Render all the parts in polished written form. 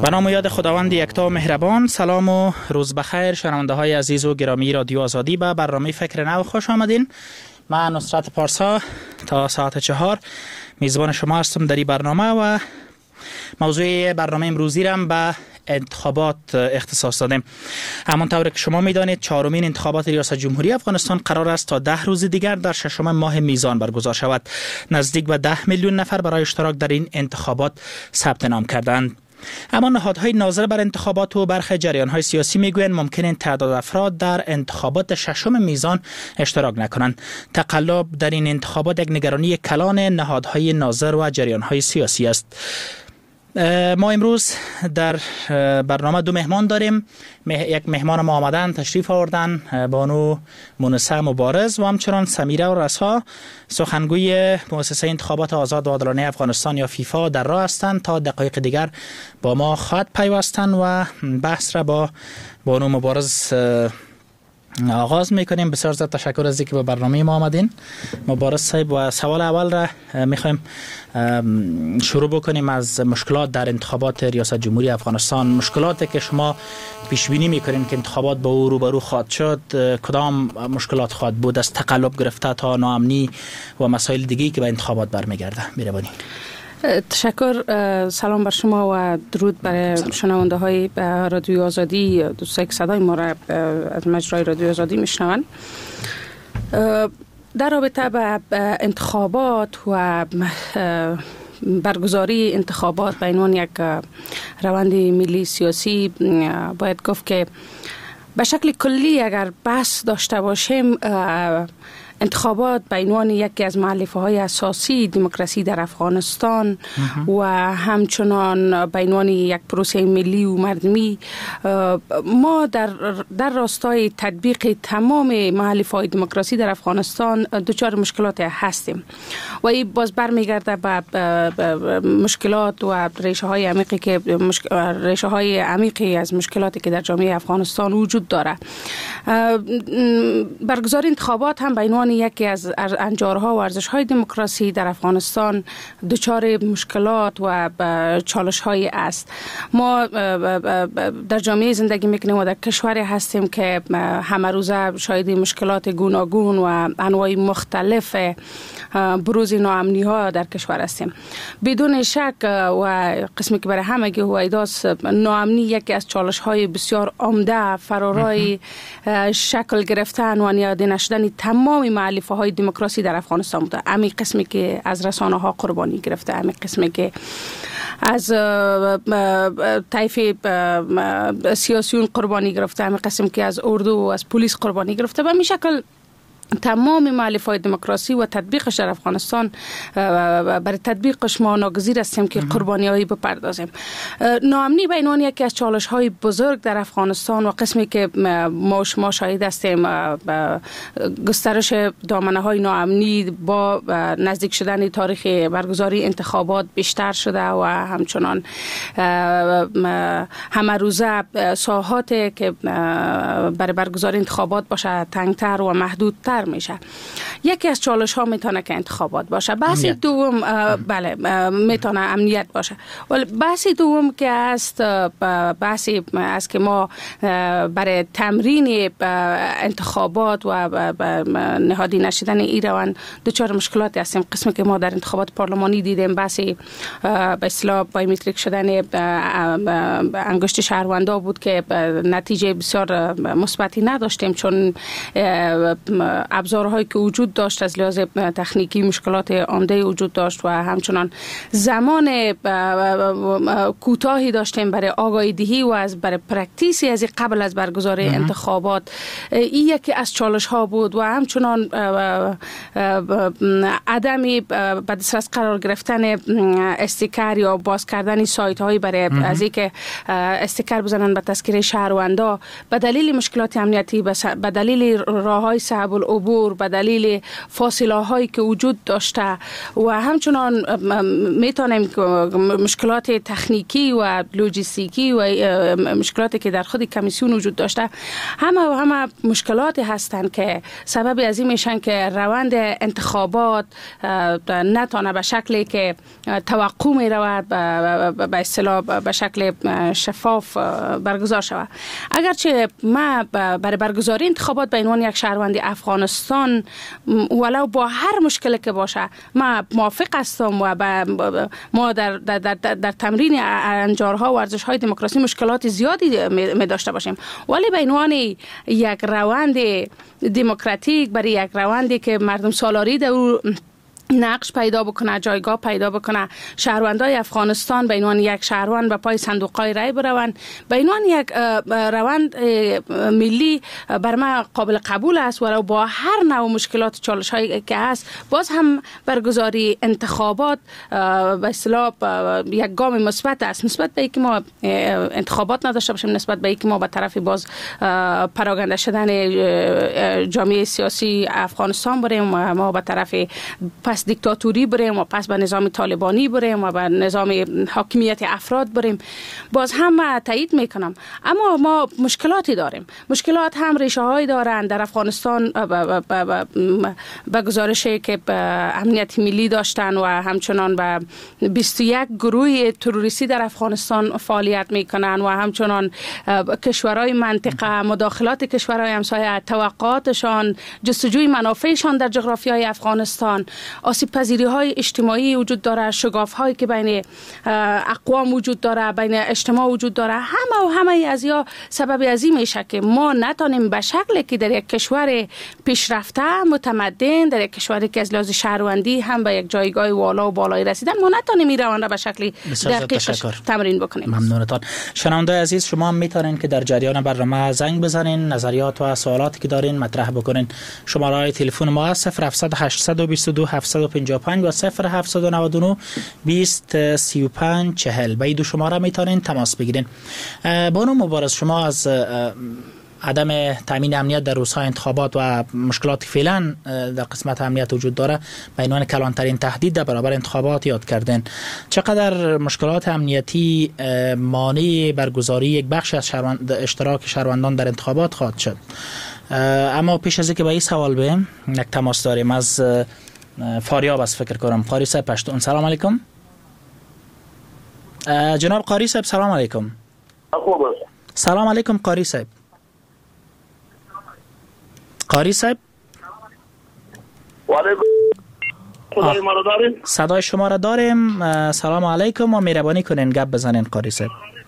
به نام و یاد خداوند یکتا و مهربان. سلام و روز بخیر شنونده های عزیز و گرامی رادیو آزادی. به برنامه فکر نو خوش آمدین. من نصرت پارسا تا ساعت 4 میزبان شما هستم در این برنامه و موضوع برنامه امروزی رم به انتخابات اختصاص دادیم. همانطور که شما میدانید 4مین انتخابات ریاست جمهوری افغانستان قرار است تا 10 روز دیگر در 6 ماه میزان برگزار شود. نزدیک به 10 میلیون نفر برای اشتراک در این انتخابات ثبت نام کردند. اما نهادهای ناظر بر انتخابات و برخی جریان‌های سیاسی میگویند ممکن است تعداد افراد در انتخابات 6 میزان اشتراک نکنند. تقلب در این انتخابات یک نگرانی کلان نهادهای ناظر و جریان‌های سیاسی است. ما امروز در برنامه 2 مهمان داریم. یک مهمان ما آمدن، تشریف آوردن، بانو مونسه مبارز و همچنان سمیره و رسا، سخنگوی مؤسسه انتخابات آزاد و عادلانه افغانستان یا فیفا در راه هستند. تا دقایق دیگر با ما خواهد پیوستند و بحث را با بانو مبارز آغاز میکنیم. بسیار زیاد تشکر از اینکه به برنامه ما آمدین مبارز صاحب. و سوال اول را میخوایم شروع بکنیم از مشکلات در انتخابات ریاست جمهوری افغانستان. مشکلاتی که شما پیش بینی میکنین که انتخابات با او روبرو خواهد شد، کدام مشکلات خواهد بود؟ از تقلب گرفته تا ناامنی و مسائل دیگه‌ای که به انتخابات برمیگرده. مهربانی. تشکر. سلام بر شما و درود برای شنونده های رادیو آزادی، دوستایی که صدای ما را از مجرای رادیو آزادی میشنوند. در رابطه با انتخابات و برگزاری انتخابات به عنوان یک روند ملی سیاسی باید گفت که به شکل کلی اگر بحث داشته باشیم، انتخابات به عنوان یکی از مؤلفه‌های اساسی دموکراسی در افغانستان و همچنان به عنوان یک پروسه ملی و مردمی، ما در راستای تطبیق تمام مؤلفه‌های دموکراسی در افغانستان دچار مشکلات هستیم و این باز برمیگرده به مشکلات و ریشه‌های عمیقی از مشکلاتی که در جامعه افغانستان وجود داره. برگزاری انتخابات هم به عنوان یکی از انجارها و ارزش‌های دموکراسی در افغانستان دچار مشکلات و چالش‌های است. ما در جامعه زندگی می‌کنیم و در کشوری هستیم که همه روزه شاهد مشکلات گوناگون و انواع مختلف بروز ناامنی‌ها در کشور هستیم. بدون شک و قسمی که برای همگی هویداست، ناامنی یکی از چالش‌های بسیار عمده فرارای شکل گرفتن و نیاده نشدن تمام مؤلفه‌های دموکراسی در افغانستان بوده. همین قسمی که از رسانه‌ها قربانی گرفته، همین قسمی که از طیف سیاسیون قربانی گرفته، همین قسمی که از اردو و از پلیس قربانی گرفته. به همین شکل تمام مؤلفه‌های دموکراسی و تطبیقش در افغانستان، برای تطبیقش ما ناگزیر هستیم که قربانی‌هایی بپردازیم. ناامنی به عنوان یکی از چالش‌های بزرگ در افغانستان و قسمی که ما شاهد هستیم گسترش دامنه‌های ناامنی با نزدیک شدن تاریخ برگزاری انتخابات بیشتر شده و همچنان همه روزه ساحاتی که برای برگزاری انتخابات باشه تنگتر و محدودتر میشه. یکی از چالش ها میتونه که انتخابات باشه. بحث دوم بله میتونه امنیت باشه. ولی بحث دوم که است بحثی است که ما برای تمرین انتخابات و نهادی نشدن این روند دچار مشکلات هستیم. قسمی که ما در انتخابات پارلمانی دیدیم بحثی به اصطلاح بایومتریک شدن انگشت شهروندا بود که نتیجه بسیار مثبتی نداشتیم، چون ابزارهایی که وجود داشت از لحاظ تکنیکی مشکلات عمده وجود داشت و همچنان زمان کوتاهی داشتیم برای آگاهی دهی و برای پرکتیسی از قبل از برگزاری انتخابات. این یکی از چالش ها بود و همچنان عدم به دسترس قرار گرفتن استیکر یا باز کردن سایت هایی برای از اینکه استیکر بزنن به تذکره شهروندا به دلیل مشکلات امنیتی، به دلیل راههای صعب عبور به دلیل فاصله هایی که وجود داشته و همچنان میتونیم مشکلات تکنیکی و لوجستیکی و مشکلاتی که در خود کمیسیون وجود داشته همه مشکلاتی هستند که سبب از این میشن که روند انتخابات نتونه به شکلی که توقع می رود به اصطلاح به شکل شفاف برگزار شود. اگرچه ما برای برگزاری انتخابات به عنوان یک شهروند افغانستان ولو با هر مشکلی که باشه ما موافق هستم و ما در تمرین انجارها و ورزش‌های دموکراسی مشکلات زیادی می داشته باشیم، ولی به عنوان یک روند دموکراتیک برای یک روندی که مردم سالاری در نقش پیدا بکنه، جایگاه پیدا بکنه، شهروندای افغانستان به عنوان یک شهروند به پای صندوق‌های رای بروند، به عنوان یک روند ملی بر ما قابل قبول است و با هر نوع مشکلات چالش‌هایی که هست باز هم برگزاری انتخابات به اصطلاح یک گام مثبت است نسبت به اینکه ما انتخابات نداشته باشیم، نسبت به اینکه ما به طرف باز پراگنده شدن جامعه سیاسی افغانستان بریم و ما به طرف پس دیکتاتوری بریم و پس به نظام طالبانی بریم و به نظام حاکمیت افراد بریم. باز هم تایید میکنم، اما ما مشکلاتی داریم. مشکلات هم ریشه هایی دارند. در افغانستان به گزارشی که امنیت ملی داشتن و همچنان به 21 گروه تروریستی در افغانستان فعالیت میکنن و همچنان کشورهای منطقه، مداخلات کشورهای همسایه، توقعاتشان، جستجوی منافعشان در جغرافیای افغانستان، آسیب پذیری های اجتماعی وجود داره، شگاف هایی که بین اقوام وجود داره، بین اجتماع وجود داره، همه از یا سبب از این میشه که ما نتونیم به شکلی که در یک کشور پیشرفته متمدن، در یک کشوری که از لحاظ شهروندی هم به یک جایگاه والا و بالایی رسیدن، ما نتونیم این روند به شکلی دقیق تمرین بکنیم. ممنونتان. شنونده عزیز، شما هم میتونین که در جریان برنامه زنگ بزنین، نظریات و سوالاتی که دارین مطرح بکنین. شماره تلفن ما 0700 822 755 و 0799 20 35 40. به این دو شماره میتونین تماس بگیرین. بانو مبارز، شما از عدم تامین امنیت در روزهای انتخابات و مشکلات فعلا در قسمت امنیت وجود داره به عنوان کلانترین تهدید در برابر انتخابات یاد کردن. چقدر مشکلات امنیتی مانع برگزاری یک بخش از اشتراک شهروندان در انتخابات خواهد شد؟ اما پیش از اینکه به این سوال بریم، یک تماس داریم از فاریاب است فکر کنم. قاری صاحب پشتون. سلام علیکم. جناب قاری صاحب سلام علیکم. سلام علیکم قاری صاحب. قاری صاحب صدای شما را داریم. سلام علیکم و مهربانی کنین گپ بزنین قاری صاحب.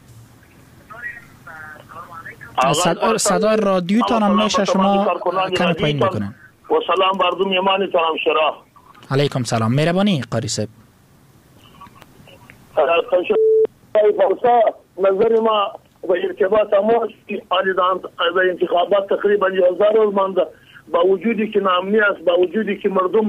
صدای رادیو تان میشه شما کمی پایین میکنین. و سلام بردم یمانی تانم شرا. علیکم سلام. مهربانی قاری صاحب. نظر ما و ارتباط ما از انتخابات تقریبا 1000 روز مانده، با وجودی که ناامنی است، با وجودی که مردم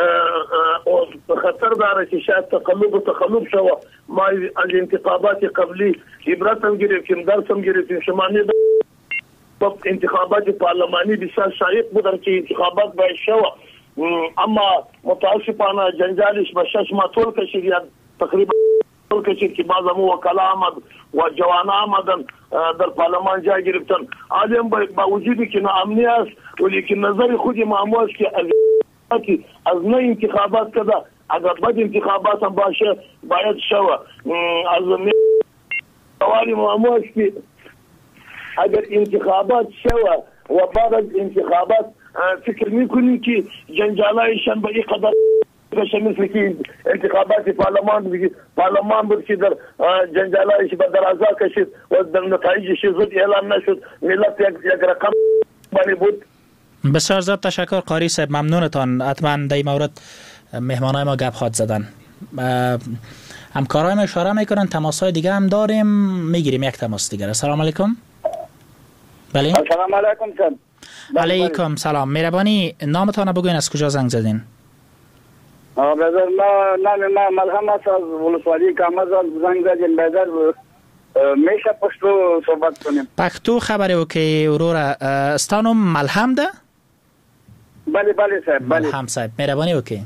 خطر داره که شاید تقلب شوه، ما از انتخابات قبلی عبرت هم گرفتیم، درس هم گرفتیم. شما انتخابات پارلمانی بسیار شایق بودن که انتخابات باید شوه، اما متاسفانه جنجالش به 6 ماه طول کشید یا تقریبا طول کشید که بعض وکلا آمد و جوان آمدن در پارلمان جای گرفتن. آدم با وجودی که ناامنی است ولی که نظر خود ما است که از نه انتخابات کده اگر بد انتخابات هم باشه باید شوه. از سوالی ما است که اگر انتخابات شوه و بعد از انتخابات فکر میکنیم که جنجالایشان به این قدر بشه مثل که انتخابات پارلمان بود که در جنجالایش به درازا کشید و در نتایجش زود اعلام نشد، ملت یک رقم بانی بود. بسیار زیاد تشکر قاری صاحب، ممنونتان. حتما در این مورد مهمانای ما گپ خواهد زدن. همکارای ما اشاره میکنن تماسای دیگه هم داریم، میگیریم یک تماس دیگه. السلام علیکم. بله السلام علیکم سر. علیکم سلام. مهربانی نامتان بگوین، از کجا زنگ زدین؟ بذار نام ما ملهم است، از ولسوالی کامزال زنگ زدین. بذار میشه پشتو صحبت کنیم. پښتو خبره وکي ورور. ستانو ملهم ده؟ بله صاحب بله هم صاحب مهرباني وکړئ.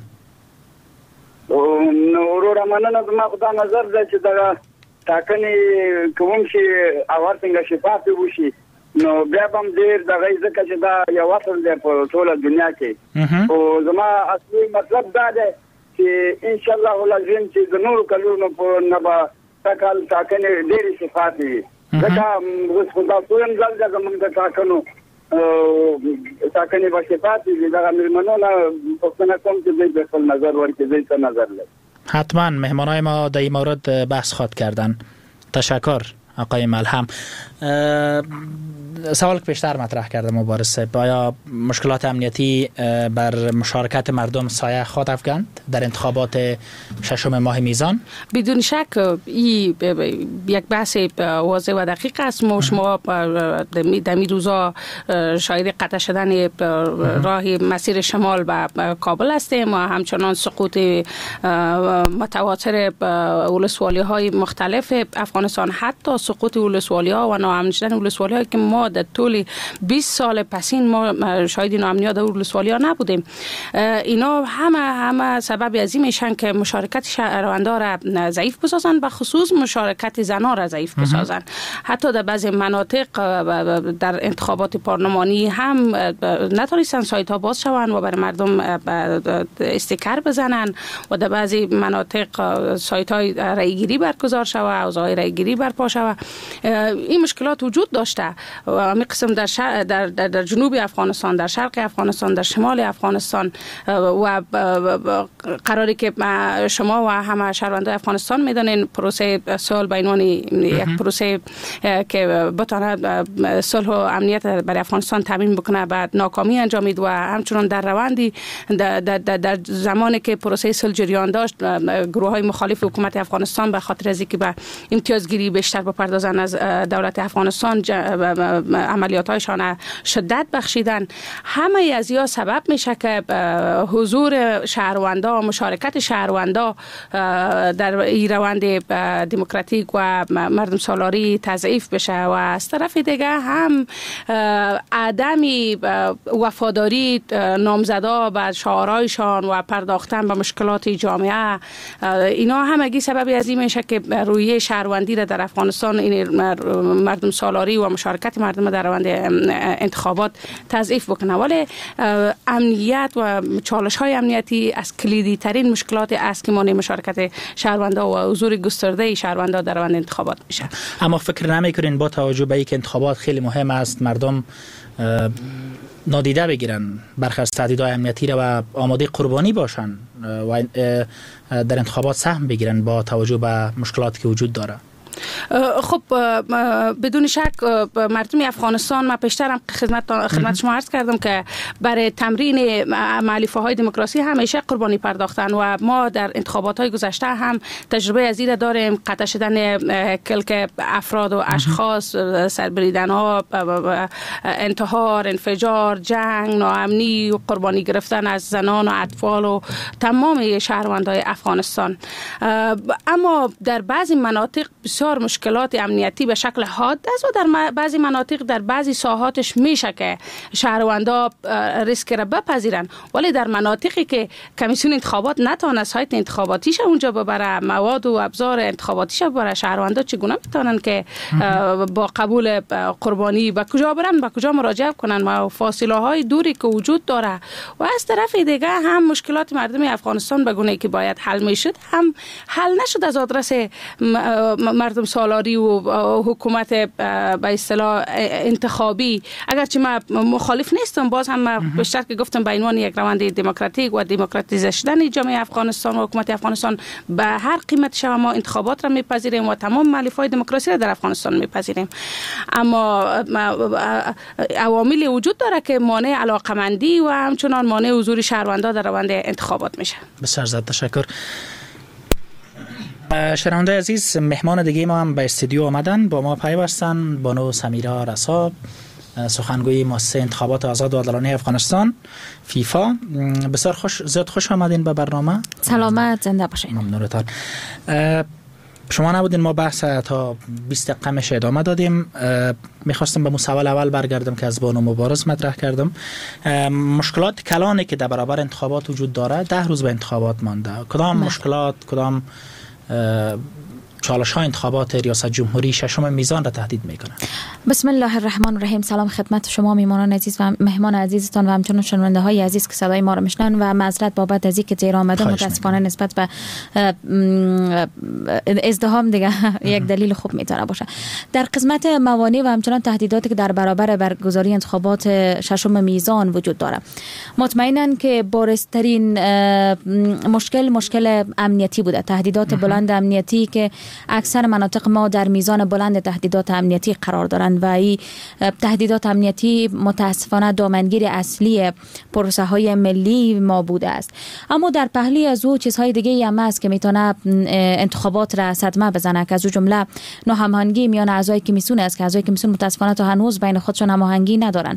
نو ورور مننه زما خدا نظر ده چې دا ټاکنې کوم شي او څنګه شفاف وشي نو بیا هم ډیر دغه ځکه چې دا یو اصل دی په ټوله دنیا کې او زما اصلي مطلب دا دی چې ان شاء الله ولازم چې د نور کلونو په نبا تکل ټاکنې ډیر شفاف وي ځکه اوس خو دا ټول ځل زمونږ د ټاکنو ټاکنې به شفاف وي دغه مېلمنو نه پوښتنه کوم چې دوی به خپل نظر ورکړي دوی څه نظر لري. حتما مهمانای ما در این مورد بحث خواهد کردن. تشکر آقای ملهم. سوال که پیشتر مطرح کرده مبارز صاحب، آیا مشکلات امنیتی بر مشارکت مردم سایه خواهد افکند در انتخابات 6 ماه میزان؟ بدون شک این یک بحث واضح و دقیق است. ما شما در می روزا شاید قطع شدن راه مسیر شمال به کابل هستیم و همچنان سقوط متواتر ولسوالی های مختلف افغانستان، حتی سقوط ولسوالی ها و ناامن شدن ولسوالی ها که ما در طول 20 سال پسین ما شاید ناامنیت در ولسوالی ها نبودیم. اینا همه سبب از این میشن که مشارکت شهروندان را ضعیف بسازن، به خصوص مشارکت زنان را ضعیف بسازن. حتی در بعضی مناطق در انتخابات پارلمانی هم نتونستن سایت ها باز شوند و برای مردم استیکر بزنن و در بعضی مناطق سایت های رایگیری برگزار شود، اوضاع رایگیری برپا شود. این مشکلات وجود داشته و می قسم در جنوب افغانستان، در شرق افغانستان، در شمال افغانستان و قراری که شما و همه شهروندان افغانستان میدونین پروسه صلح به عنوان یک پروسه که بتونه صلح و امنیت برای افغانستان تامین بکنه بعد ناکامی انجامید و همچنان در روندی در زمانی که پروسه صلح جریان داشت گروه های مخالف حکومت افغانستان به خاطر از اینکه به امتیازگیری بیشتر بپردازن از دولت افغانستان عملیات‌هایشان شدت بخشیدن. همه از یا سبب میشه که حضور شهروندا و مشارکت شهروندا در این روند دموکراتیک و مردم سالاری تضعیف بشه و از طرف دیگه هم عدم وفاداری نامزدا به شعارهایشان و پرداختن به مشکلات جامعه، اینا همگی سبب از این میشه که رویه شهروندی را در افغانستان این مردم سالاری و مشارکت مردم در روند انتخابات تضعیف بکنه. ولی امنیت و چالش های امنیتی از کلیدی ترین مشکلات است که مانع مشارکت شهروندا و حضور گسترده شهروندا در روند انتخابات میشه. اما فکر نمیکنین با توجه به اینکه انتخابات خیلی مهم است مردم نادیده بگیرن برخی از تهدیدهای امنیتی را و آماده قربانی باشن و در انتخابات سهم بگیرن با توجه به مشکلاتی که وجود داره؟ خب بدون شک مردم افغانستان، ما پیشترم خدمت شما عرض کردم که برای تمرین مؤلفه های دموکراسی همیشه قربانی پرداختن و ما در انتخابات های گذشته هم تجربه از این داریم. قطع شدن کلک افراد و اشخاص، سربریدن ها، انتحار، انفجار، جنگ، ناامنی و قربانی گرفتن از زنان و اطفال و تمام شهروندان افغانستان. اما در بعضی مناطق بسیار مشکلات امنیتی به شکل حاد است و در بعضی مناطق در بعضی ساحاتش میشه که شهروندا ریسک را بپذیرن، ولی در مناطقی که کمیسیون انتخابات نتونه سایت انتخاباتیش اونجا ببره، مواد و ابزار انتخاباتیش ببره، شهروندا چگونه میتونن که با قبول قربانی به کجا برن، به کجا مراجعه کنن و فاصله های دوری که وجود داره. و از طرف دیگه هم مشکلات مردم افغانستان به گونه‌ای که باید حل میشد هم حل نشد از آدرس مردم سالاری و حکومت به اصطلاح انتخابی. اگرچه من مخالف نیستم، باز هم بیشتر که گفتم به عنوان یک روند دموکراتیک و دموکراتیزه شدن جامعه افغانستان و حکومت افغانستان به هر قیمت شما ما انتخابات را میپذیریم و تمام مؤلفه‌های دموکراسی را در افغانستان میپذیریم. اما عواملی وجود داره که مانع علاقمندی و همچنان مانع حضور شهروندان در روند انتخابات میشه. بسیار زیاد تشکر. شنونده عزیز، مهمان دیگه ما هم به استودیو آمدن، با ما پیوستن. بانو سمیرا رسا، سخنگوی مؤسسه انتخابات آزاد و عادلانه افغانستان فیفا. بسیار زیاد خوش آمدین به برنامه. سلامت، زنده باشین. ممنونتان. شما نبودین، ما بحث تا 20 دقیقه ادامه دادیم. میخواستم به سوال اول برگردم که از بانو مبارز مطرح کردم. مشکلات کلانی که در برابر انتخابات وجود داره، 10 روز به انتخابات مانده، کدام مشکلات، کدام چالش های انتخابات ریاست جمهوری ششم میزان را تهدید میکنه؟ بسم الله الرحمن الرحیم. سلام خدمت شما میهمانان عزیز و مهمان عزیزتان و همچنین شنونده های عزیز که صدای ما را میشنون و معذرت بابت از اینکه دیر آمده. متاسفانه نسبت به ازدحام دیگه یک دلیل خوب میتونه باشه. در قسمت موانع و همچنین تهدیداتی که در برابر برگزاری انتخابات ششم میزان وجود داره، مطمئناً که بارزترین مشکل امنیتی بوده. تهدیدات بلند امنیتی که اکثر مناطق ما در میزان بلند تهدیدات امنیتی قرار دارند و این تهدیدات امنیتی متاسفانه دامنگیر اصلی پروسه های ملی ما بوده است. اما در پهلوی از او چیزهای دیگه هم هست که میتونه انتخابات را صدمه بزنه، که از او جمله ناهماهنگی میان اعضای کمیسیون است که اعضای کمیسیون متاسفانه تا هنوز بین خودشون هماهنگی ندارن.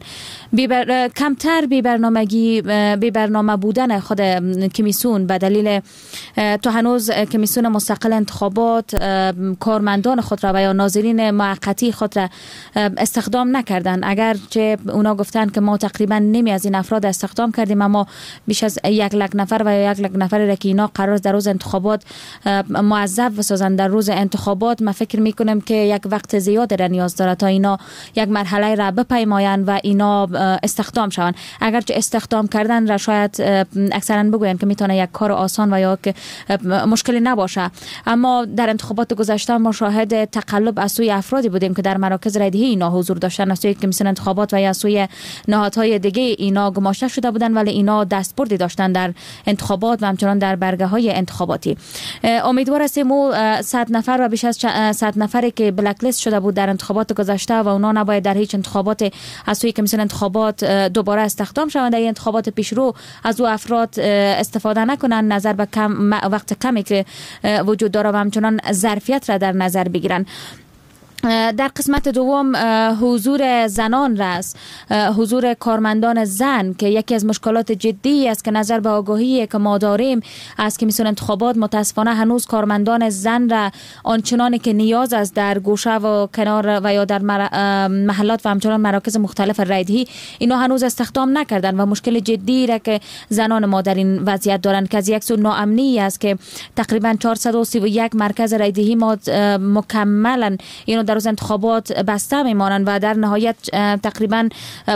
کمتر بی برنامه بودن خود کمیسیون به دلیل تا هنوز کمیسیون مستقل انتخابات کارمندان خود را و یا ناظرین موقتی خود را استخدام نکردن. اگر چه اونا گفتن که ما تقریبا نمی از این افراد استخدام کردیم، اما بیش از 1 لک نفر و 1 لک نفر را که اینا قرار در روز انتخابات موظف بسازن در روز انتخابات، ما فکر میکنم که یک وقت زیاد را نیاز داره تا اینا یک مرحله را بپیماین و اینا استخدام شوند. اگر چه استخدام کردن را شاید اکثرا بگوین که میتونه یک کار آسان و یا که مشکلی نباشه، اما در انتخابات گذشته ما شاهد تقلب از سوی افرادی بودیم که در مراکز رایدهی اینا حضور داشتن، از سوی کمیسیون انتخابات و یا سوی نهادهای دیگه اینا گماشته شده بودن، ولی اینا دستبردی داشتن در انتخابات و همچنان در برگه های انتخاباتی. امیدوار هستیم او 100 نفر و بیش از 100 نفری که بلک لیست شده بود در انتخابات گذشته و اونا نباید در هیچ انتخابات از سوی کمیسیون انتخابات دوباره استخدام شوند. در انتخابات پیشرو از او افراد استفاده نکنن، نظر به وقت کمی که وجود داره و همچنان ظرفیت را در نظر بگیرن. در قسمت دوم حضور زنان است، حضور کارمندان زن که یکی از مشکلات جدی است که نظر به آگاهی که ما داریم از کمیسیون انتخابات متاسفانه هنوز کارمندان زن را آنچنانی که نیاز است در گوشه و کنار و یا در محلات و همچنان مراکز مختلف رایدهی اینا هنوز استخدام نکردن و مشکل جدی را که زنان ما در این وضعیت دارند که از یک سو ناامنی است که تقریبا 431 مرکز رایدهی ما مکملا اینو در روز انتخابات بسته میمانند و در نهایت تقریبا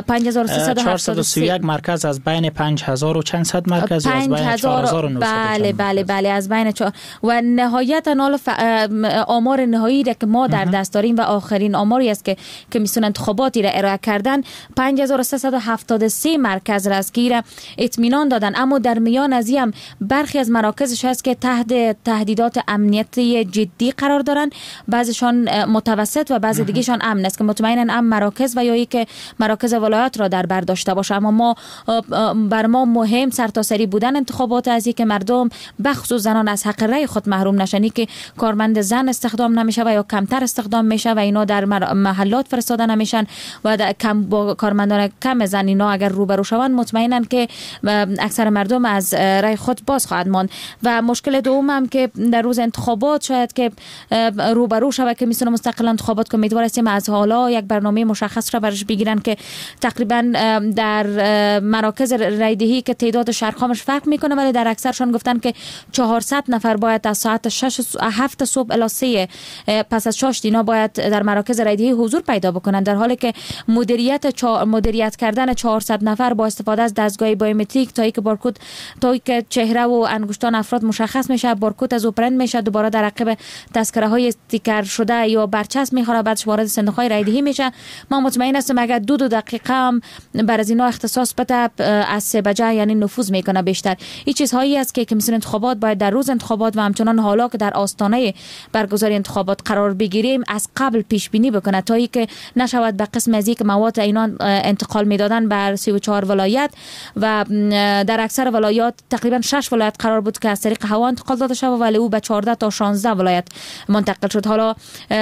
5331 مرکز از بین 5000 و چند صد مرکز یا از بین 4900. بله از بین و نهایت آمار نهایی را که ما در دست داریم و آخرین آماری است که کمیسیون انتخاباتی را ارائه کردن 5373 مرکز را است که اطمینان دادن، اما در میان از هم برخی از مراکزش هست که تحت تهدیدات امنیتی جدی قرار دارن، بعضیشان متوسط و بعضی دیگهشان امن است که مطمئنا امن مراکز و یا ای که مراکز ولایات را در بر داشته باشه. اما بر ما مهم سرتاسری بودن انتخابات از که مردم بخصوص زنان از حق رأی خود محروم نشن، که کارمند زن استخدام نمیشه و یا کمتر استخدام میشه و اینا در محلات فرستاده نمیشن و با کارمندان کم زن اینا اگر روبرو شوند مطمئنا که اکثر مردم از رأی خود باز خواهد ماند. و مشکل دوم هم که در روز انتخابات شاید که روبرو شود که کمیسیون مستقل انتخابات که امیدوار هستیم از حالا یک برنامه مشخص را برش بگیرن که تقریبا در مراکز رایدهی که تعداد شهرخوامش فرق میکنه ولی در اکثرشان گفتن که 400 نفر باید از ساعت 7 صبح الی 3 پس از چاشت اینا باید در مراکز رایدهی حضور پیدا بکنن، در حالی که مدیریت کردن 400 نفر با استفاده از دستگاه بایومتریک تا اینکه چهره و انگشتان افراد مشخص میشه، بارکد از اوپرند میشه، دوباره در عقب تذکره های استیکر شده یا برچسب میخوره، بعدش وارد صندوق های رایدهی میشه. ما مطمئن هستم اگر 2 دقیقه هم بر از اینا اختصاص بده از 3 بجه یعنی نفوذ میکنه بیشتر. این چیزهایی است که کمیسیون انتخابات باید در روز انتخابات و همچنان حالا که در آستانه برگزاری انتخابات قرار بگیریم از قبل پیش بینی بکنه تا اینکه نشود به قسم از اینکه مواد اینا انتقال میدادن بر 34 ولایت و در اکثر ولایات تقریبا 6 ولایت قرار بود که از طریق هوا انتقال داده شود ولی او به 14 تا 16 ولایت منتقل شد. حالا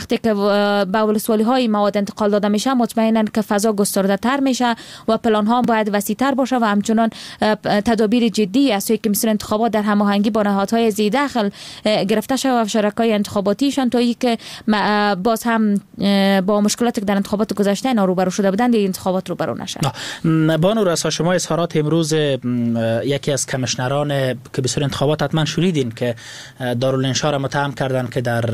وقتی که به ولسوالی های مواد انتقال داده میشه مطمئنا که فضا گسترده تر میشه و پلان ها باید وسیع تر باشه و همچنان تدابیر جدی از سوی کمیسیون انتخابات در هماهنگی با نهادهای ذی دخل گرفته شود و شرکای انتخاباتیشان تا اینکه باز هم با مشکلاتی که در انتخابات گذشته اینا روبرو شده بودند در انتخابات روبرو نشن. بانو رسا، شما اظهارات امروز یکی از کمیشنران کمیسیون انتخابات حتما شنیدین که دارالانشا را متهم کردن که در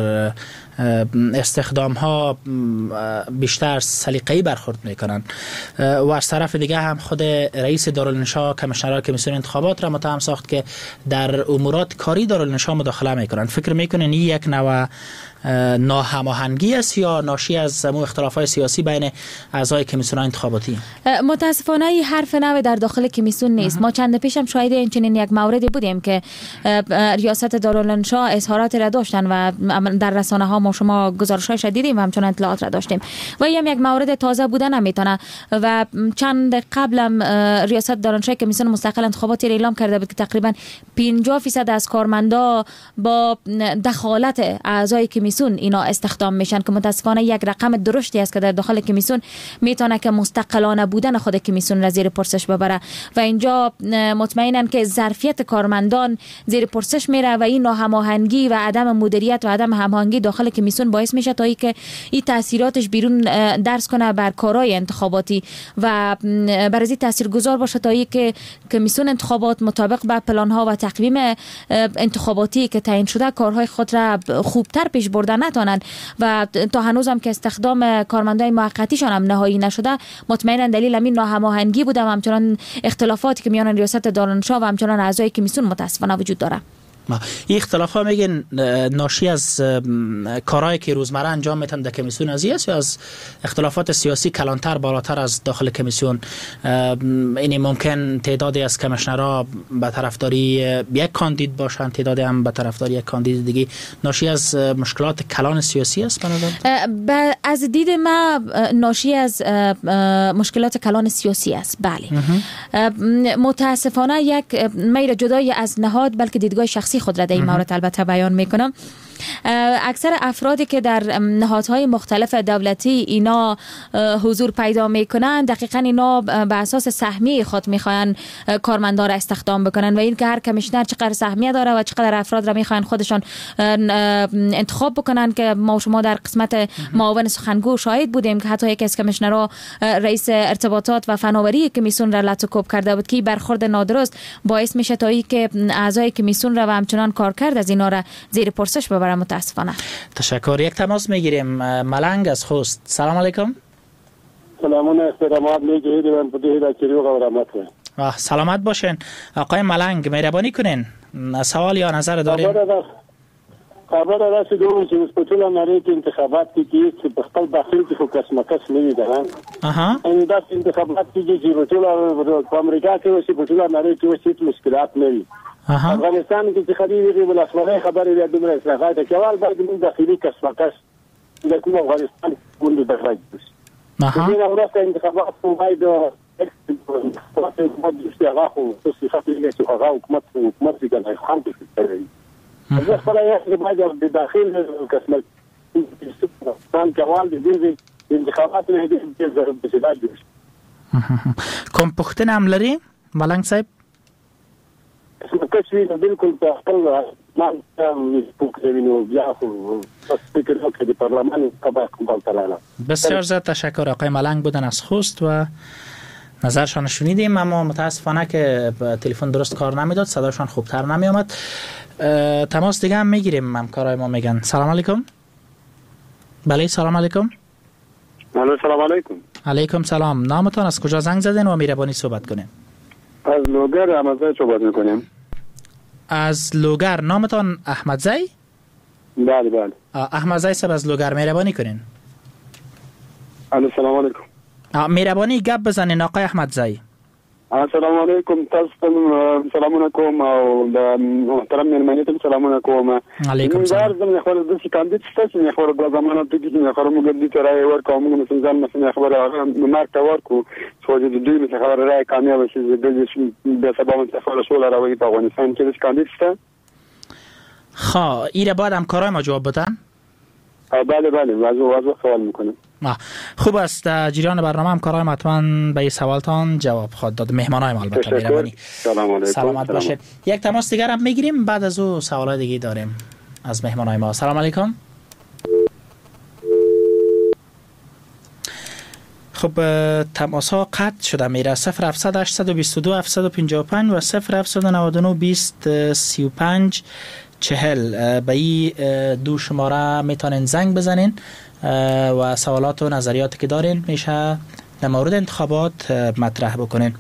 استخدام ها بیشتر سلیقه‌ای برخورد میکنن و از طرف دیگه هم خود رئیس دارالانشا کمیشنر کمیسیون انتخابات را متهم ساخت که در امورات کاری دارالانشا مداخله میکنن. فکر میکنین این یک نوع ناهماهنگی است یا ناشی از اختلافات سیاسی بین اعضای کمیسیون انتخاباتی؟ متاسفانه این حرف نو در داخل کمیسیون نیست. ما چند پیشم شاهد اینچنین یک موردی بودیم که ریاست دارالانشا اظهارات را داشتن و در رسانه ها ما شما گزارش‌هاش دیدیم و همچنان اطلاعات را داشتیم و این یک مورد تازه بوده نمیتونه. و چند قبلم ریاست دارالانشا کمیسیون مستقل انتخاباتی اعلام کرده بود که تقریبا 50% از کارمندا با دخالت اعضای کمیسیون اینا استخدام میشن که متاسفانه یک رقم درشتی است که در داخل کمیسیون میتونه که مستقلانه بودن خود کمیسیون را زیر پرسش ببره و اینجا مطمئنن که ظرفیت کارمندان زیر پرسش میره و این ناهماهنگی و عدم مدیریت و عدم هماهنگی داخل کمیسیون باعث میشه تا اینکه این تاثیراتش بیرون درس کنه بر کارهای انتخاباتی و بر از این تاثیرگذار باشه تا اینکه کمیسیون انتخابات مطابق با پلان ها و تقویم انتخاباتی که تعیین شده کارهای خود را خوبتر پیش برده نتونن و تا هنوز هم که استخدام کارمندای موقتیشان هم نهایی نشده مطمئنا دلیل همین ناهماهنگی بوده و همچنان اختلافاتی که میان ریاست دارالانشا و همچنان اعضای کمیسیون متاسفانه وجود داره. این اختلاف ها میگن ناشی از کارهایی که روزمره انجام میتن در کمیسیون است یا از اختلافات سیاسی کلانتر بالاتر از داخل کمیسیون؟ این ممکن تعدادی از کمیشنرها به طرفداری یک کاندید باشند، تعدادی هم به طرفداری یک کاندید دیگه. ناشی از مشکلات کلان سیاسی است بنظر؟ از دید ما ناشی از مشکلات کلان سیاسی است. بله. متاسفانه یک میره جدای از نهاد بلکه دیدگاه شخصی خود را در این مورد البته بیان میکنم. اکثر افرادی که در نهادهای مختلف دولتی اینا حضور پیدا میکنن دقیقاً اینا به اساس سهمیه خود میخواین کارمندان را استخدام بکنن و این که هر کمیشنر چقدر سهمیه داره و چقدر افراد را میخواین خودشان انتخاب بکنن که ما شما در قسمت معاون سخنگو شاهد بودیم که حتی یک از کمیشنرها رئیس ارتباطات و فناوری کمیسیون را لطوکوب کرده بود که برخورد نادرست باعث میشه تا اینکه اعضای کمیسیون را و همچنان کارکرد از اینا را زیر پرسش ببرن. متاسفانه. تشکر. یک تماس میگیریم. ملنگ از خوست. سلام علیکم. سلامونه استرامات میگیرید من بده دا کریو غورمت. سلامت باشین. آقای ملنگ مهربانی کنین. سوال یا نظر دارین؟ خبر راست دوم چې مسپټول نړۍ کې انتخابات کې چې په خپل داخل کې فوکس مکس نه دي. ان دا انتخابات کې چې ټول په امریکا کې وسی په ټول نړۍ کې وسی مشکلات نه وي. افغانستان کې چې خبرې ولسمنۍ خبرې د دومره اصلاحات کول باید موږ داخلي کسمکس د کوم افغانستان ګوند د راځي. دا ورته انتخابات په باید حکومت د استعفاء او تصفیه چې هغه حکومت کې کنه خام کوي. زه خپل یې باید د داخل کسمکس څنګه کول د انتخابات نه دي ضرورت دي. کوم پښتنه هم لري ملنګ صاحب؟ کشوی بالکل په خپل ما پوکټوینو بیا خو فکر وکړ د پارلمان قبا کوم تعالی. بسیار زیاد تشکر. آقای ملنگ بودن از خوست و نظرشان شنیدیم، اما متاسفانه که تلفن درست کار نمیداد، صداشان خوبتر نمی آمد. تماس دیگه هم میگیریم. همکارای ما میگن سلام علیکم. بله سلام علیکم. سلام علیکم. علیکم سلام. نامتان از کجا زنگ زدین و میربانی صحبت کنیم؟ از لوگر احمدزی صحبت میکنیم. از لوگر. نامتان احمدزی؟ بله بله. احمدزی صاحب از لوگر مهربانی کنین. سلام علیکم. مهربانی گپ بزنین آقای احمدزی. السلام علیکم. تاسو سلامونه کوم او د محترم مهماني ته سلامونه کوم. علیکم سلام. زه خو د څه کاندید ستاسو نه خبره د زمانه ته کې نه خبره موږ د ترای ورکو موږ څنګه مثلا خبره مارک ورکو څو د دوی مثلا خبره راي کامیاب شي د سبا متفاعل شو راوي په افغانستان کې د کاندید ست. خا ایره بعد همکارای ما جواب بدن. بله واضح سوال میکنم. خوب است. در جریان برنامه هم کارهای حتما به این سوالتان جواب خواهد داد. مهمانای ما البته مهربانی. سلام علیکم. سلامت باشید. یک تماس دیگر هم میگیریم، بعد از او سوالای دیگه داریم از مهمانای ما. سلام علیکم. خب تماس ها قطع شده میره. 0700 822 755 و 0799 20 35 40 به این دو شماره میتونین زنگ بزنین و سوالات و نظریاتی که دارین میشه در مورد انتخابات مطرح بکنین.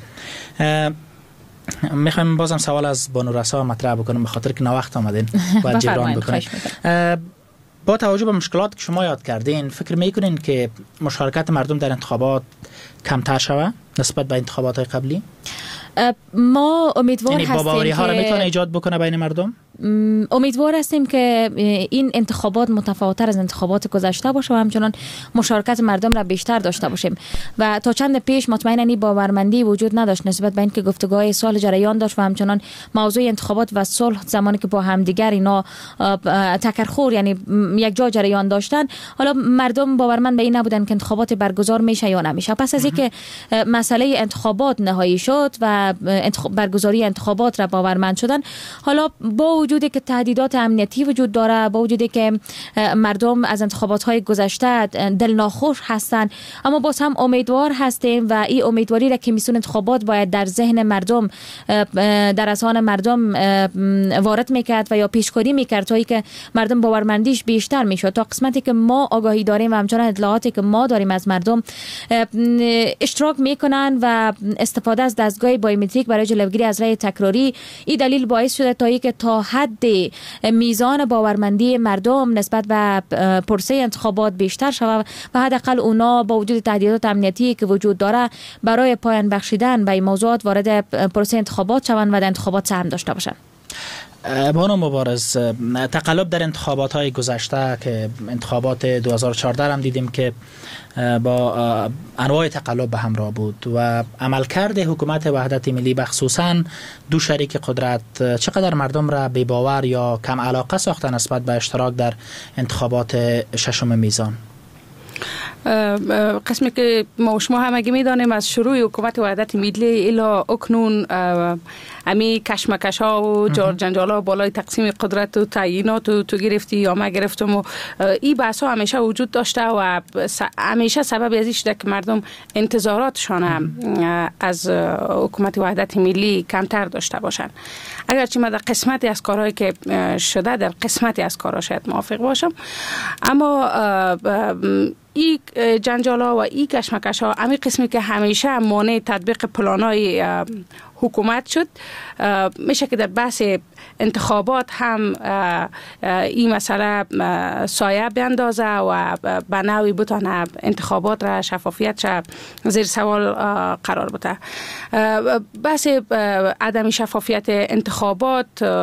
میخوایم بازم سوال از بانو رسا مطرح بکنیم به خاطر که نوقت آمدین باید جبران بکنین. با توجه به مشکلات که شما یاد کردین، فکر میکنین که مشارکت مردم در انتخابات کمتر شود نسبت به انتخابات قبلی؟ ما امیدوار هستیم باوری ها را میتونه ایجاد بکنه بین مردم؟ امیدوار هستیم که این انتخابات متفاوت‌تر از انتخابات گذشته باشه و همچنان مشارکت مردم را بیشتر داشته باشیم. و تا چند پیش مطمئناً این باورمندی وجود نداشت نسبت به اینکه گفتگوهای صلح جریان داشت و همچنان موضوع انتخابات و صلح زمانی که با همدیگر اینا تکرخور یعنی یک جا جریان داشتن، حالا مردم باورمند به این نبودن که انتخابات برگزار میشه یا نمیشه. پس از اینکه مسئله انتخابات نهایی شد و برگزاری انتخابات را باورمند شدن، حالا با وجودی که تهدیدات امنیتی وجود داره، با وجودی که مردم از انتخابات‌های گذشته دل ناخوش هستند، اما باز هم امیدوار هستیم و این امیدواری را که کمیسیون انتخابات باید در ذهن مردم در اذهان مردم وارد میکرد و یا پیشکاری میکرد تا اینکه مردم باورمندیش بیشتر میشد. تا قسمتی که ما آگاهی داریم و همچنان اطلاعاتی که ما داریم از مردم اشتراک میکنن و استفاده از دستگاه بایومتریک برای جلوگیری از رأی تکراری، این دلیل باعث شده تا اینکه تا حد میزان باورمندی مردم نسبت به پروسه انتخابات بیشتر شود و حداقل اونا با وجود تهدیدات امنیتی که وجود داره برای پایان بخشیدن به این موضوعات وارد پروسه انتخابات شوند و در انتخابات سهم داشته باشند. بانو مبارز، تقلب در انتخابات های گذشته که انتخابات 2014 هم دیدیم که با انواع تقلب به همراه بود و عملکرد حکومت وحدت ملی بخصوصاً دو شریک قدرت چقدر مردم را بی باور یا کم علاقه ساختن نسبت به اشتراک در انتخابات ششم میزان؟ قسمی که ما و شما همگی میدانیم از شروع حکومت وحدت ملی الی اکنون امی کشمکش ها و جنجال ها بالای تقسیم قدرت و تعیینات و تو گرفتی یا ما گرفتم و این بحث ها همیشه وجود داشته و همیشه سبب ازی شده که مردم انتظاراتشان از حکومت وحدت ملی کمتر داشته باشند. اگرچه من در قسمتی از کارهایی که شده در قسمتی از کارها شاید موافق باشم، اما این جنجال ها و این کشمکش ها امی قسمی که همیشه مانع تطبیق پلانای حکومت شد، میشه که در بحث انتخابات هم این مسئله سایه بیندازه و به نوعی بتانه انتخابات را شفافیت زیر سوال قرار بده. بحث عدم شفافیت انتخابات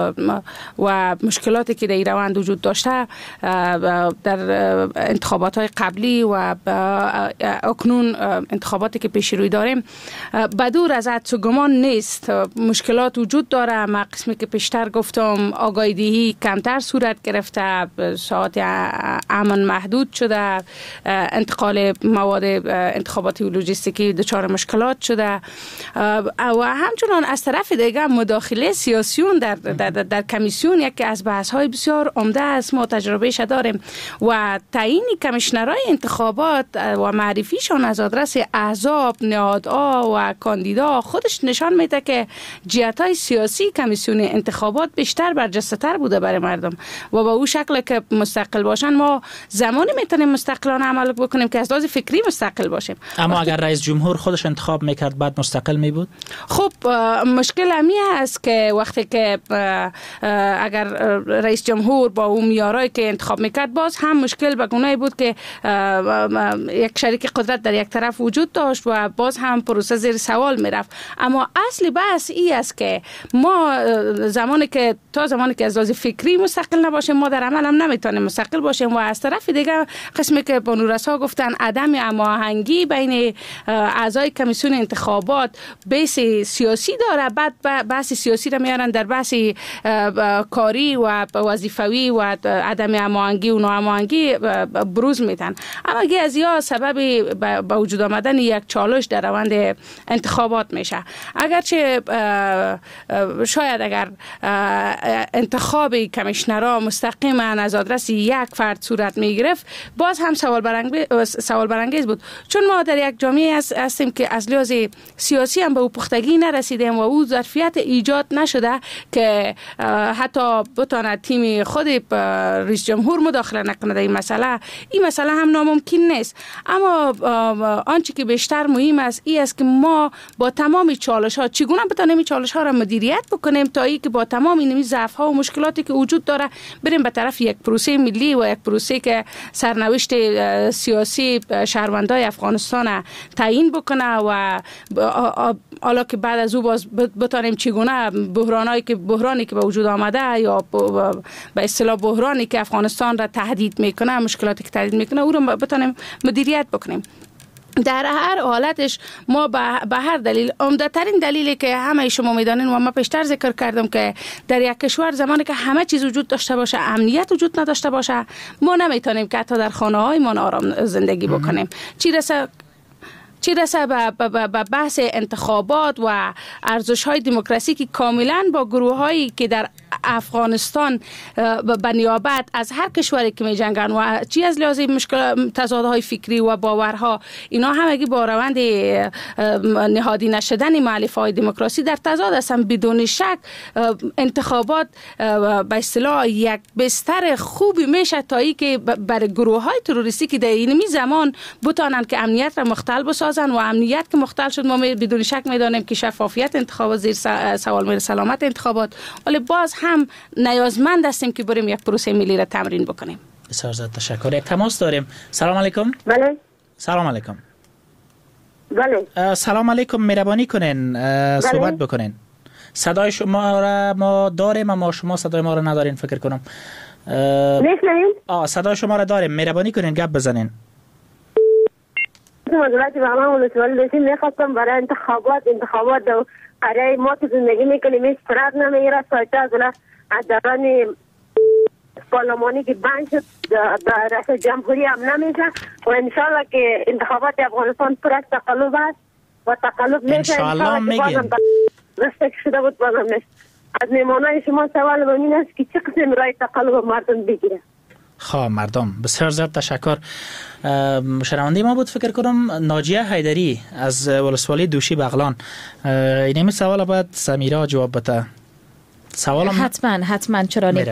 و مشکلاتی که در روند وجود داشته در انتخابات های قبلی و اکنون انتخاباتی که پیش روی داریم بدور از حدس و گمان نیست. مشکلات وجود داره. ما قسمی که پیشتر گفتم آگاهی دهی کمتر صورت گرفته، ساعت امن محدود شده، انتقال مواد انتخاباتی و لوجستیکی دچار مشکلات شده و همچنان از طرف دیگه مداخله سیاسیون در کمیسیون یکی از بحث های بسیار عمده است. ما تجربهش داریم و تعیین کمیشنرهای انتخابات و معرفیشان از آدرس احزاب، نهادها و کاندیدا خودش نشان میده که جهت‌های سیاسی کمیسیون انتخابات بیشتر برجسته‌تر بوده برای مردم و با اون شکل که مستقل باشن ما زمانی میتونیم مستقلانه عمل بکنیم که از لحاظ فکری مستقل باشیم. اما اگر رئیس جمهور خودش انتخاب میکرد بعد مستقل می بود؟ خب مشکل همی است که وقتی که اگر رئیس جمهور با اون میارایی که انتخاب میکرد باز هم مشکل به گونه‌ای بود که یک شریک قدرت در یک طرف وجود داشت و باز هم پروسه زیر سوال میرفت. اما اصل اصل بحث ای است که ما زمانی که از لحاظ فکری مستقل نباشیم، ما در عمل هم نمیتونیم مستقل باشیم. و از طرف دیگه قسمی که بانورسا گفتن عدم هماهنگی بین اعضای کمیسیون انتخابات بحث سیاسی داره، بعد بحث سیاسی را میارن در بحث کاری و وظیفوی و عدم هماهنگی و ناهماهنگی بروز میدن. اما اگه از یا سبب به وجود آمدن یک چالش در روند انتخابات میشه. اگرچه شاید اگر انتخاب کمیشنرها مستقیما از آدرس یک فرد صورت میگرفت، باز هم سوال برانگیز بود، چون ما در یک جامعه هستیم که از لحاظ سیاسی هم به او پختگی نرسیدیم و او ظرفیت ایجاد نشده که حتی بتونه تیم خود رئیس جمهور مداخله نکنه در این مسئله هم ناممکن نیست. اما آنچه که بیشتر مهم است این است که ما با تمام چالش ها چگونه بتونیم این چالش ها را مدیریت بکنیم تا اینکه با تمام این ضعف ها و مشکلاتی که وجود داره بریم به طرف یک پروسه ملی و یک پروسه که سرنوشت سیاسی شهروندای افغانستان تعیین بکنه و حالا که بعد از او باز بتونیم چگونه بحرانی که به وجود آمده یا به اصطلاح بحرانی که افغانستان را تهدید میکنه، مشکلاتی که تهدید میکنه، او را بتونیم مدیریت بکنیم. در هر حالتش ما به هر دلیل، عمده‌ترین دلیلی که همه شما میدانین و ما پیشتر ذکر کردم که در یک کشور زمانی که همه چیز وجود داشته باشه، امنیت وجود نداشته باشه، ما نمیتونیم که حتی در خانه‌هایمان آرام زندگی بکنیم. چی رسه به بحث انتخابات و ارزش‌های دموکراسی که کاملا با گروه‌هایی که در افغانستان به نیابت از هر کشوری که می‌جنگن و چی از لحاظ مشکل تضادهای فکری و باورها، اینا همگی با روند نهادی نشدن مؤلفه‌های دموکراسی در تضاد هستن. بدون شک انتخابات به اصطلاح یک بستر خوبی میشه تا اینکه برای گروه‌های تروریستی که در این زمان بتونن که امنیت را مختل بسازن و امنیت که مختل شد، ما بدون شک میدانیم که شفافیت انتخابات زیر سوال میره، سلامت انتخابات، ولی باز هم نیازمند هستیم که بریم یک پروسه ملی را تمرین بکنیم. بسیار زیاد تشکر. یک تماس داریم. سلام علیکم. بله. سلام علیکم. بله. سلام علیکم، مهربانی کنین صحبت بکنین. صدای شما را ما داریم اما شما صدای ما را ندارین فکر کنم. میشنوین؟ صدای شما را داریم، مهربانی کنین گپ بزنین. مدلتی به همه ولسوالی داشتیم، میخواستم برای انتخابات برای ما که زندگی میکنیم هیچ فرق نمیگیره. سایته از دوران پارلمانی که بند شد در رئیس جمهوری هم نمیشه و انشالله که انتخابات افغانستان پر از تقلب است و تقلب میشه. انشالله میگیم رسته شده بود بازم نیست. از میمانای شما سوال بمین است که چه قسم رای تقلب مردم بگیره. خواه مردم. بسیار زیاد تشکر. شنونده ما بود فکر کنم ناجیه حیدری از ولسوالی دوشی بغلان. اینمی سوال باید سمیرا جواب بده. سوالم حتما چرا نه.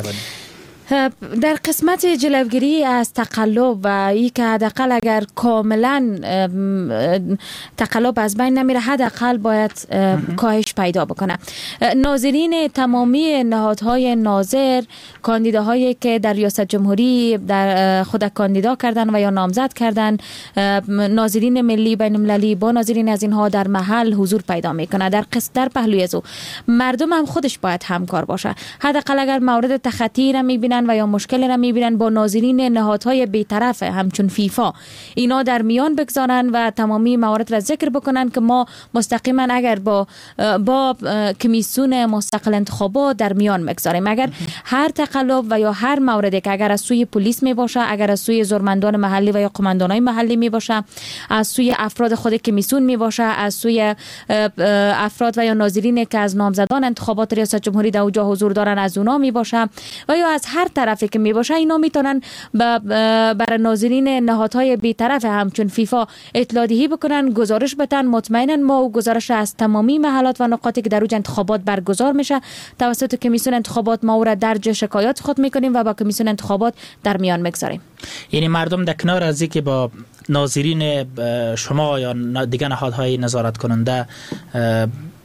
در قسمت جلوگیری از تقلب و ای که حداقل اگر کاملا تقلب از بین نمیره، حداقل باید کاهش پیدا بکنه. ناظرین تمامی نهادهای ناظر، کاندیداهایی که در ریاست جمهوری در خود کاندیدا کردن و یا نامزد کردن، ناظرین ملی بین المللی با ناظرین از اینها در محل حضور پیدا میکنه. در پهلوی از او مردم هم خودش باید همکار باشه. حداقل اگر مورد تخطی را میبینن و یا مشکل را میبینن، با ناظرین نهادهای بی‌طرف همچون فیفا اینا در میان بگذارن و تمامی موارد را ذکر بکنن که ما مستقیما اگر با کمیسیون مستقل انتخابات در میان میگذاریم. اگر هر تقلب و یا هر موردی که اگر از سوی پلیس می باشه، اگر از سوی زورمندان محلی و یا قماندانای محلی می باشه، از سوی افراد خود کمیسیون می باشه، از سوی افراد و یا ناظرین که از نامزدان انتخابات ریاست جمهوری در اونجا حضور دارن از اونا می باشه و یا از هر طرفی که می باشه، اینا میتونن برای ناظرین نهادهای بی‌طرف همچون فیفا اطلاع دهی بکنن، گزارش بدن. مطمئنا ما گزارش از تمامی محلات و نقاطی که در اونجا انتخابات برگزار میشه توسط کمیسیون انتخابات ما را درج شکایات خود میکنیم و با کمیسیون انتخابات در میان میگذاریم. یعنی مردم در کنار از اینکه با ناظرین شما یا دیگر نهادهای نظارت کننده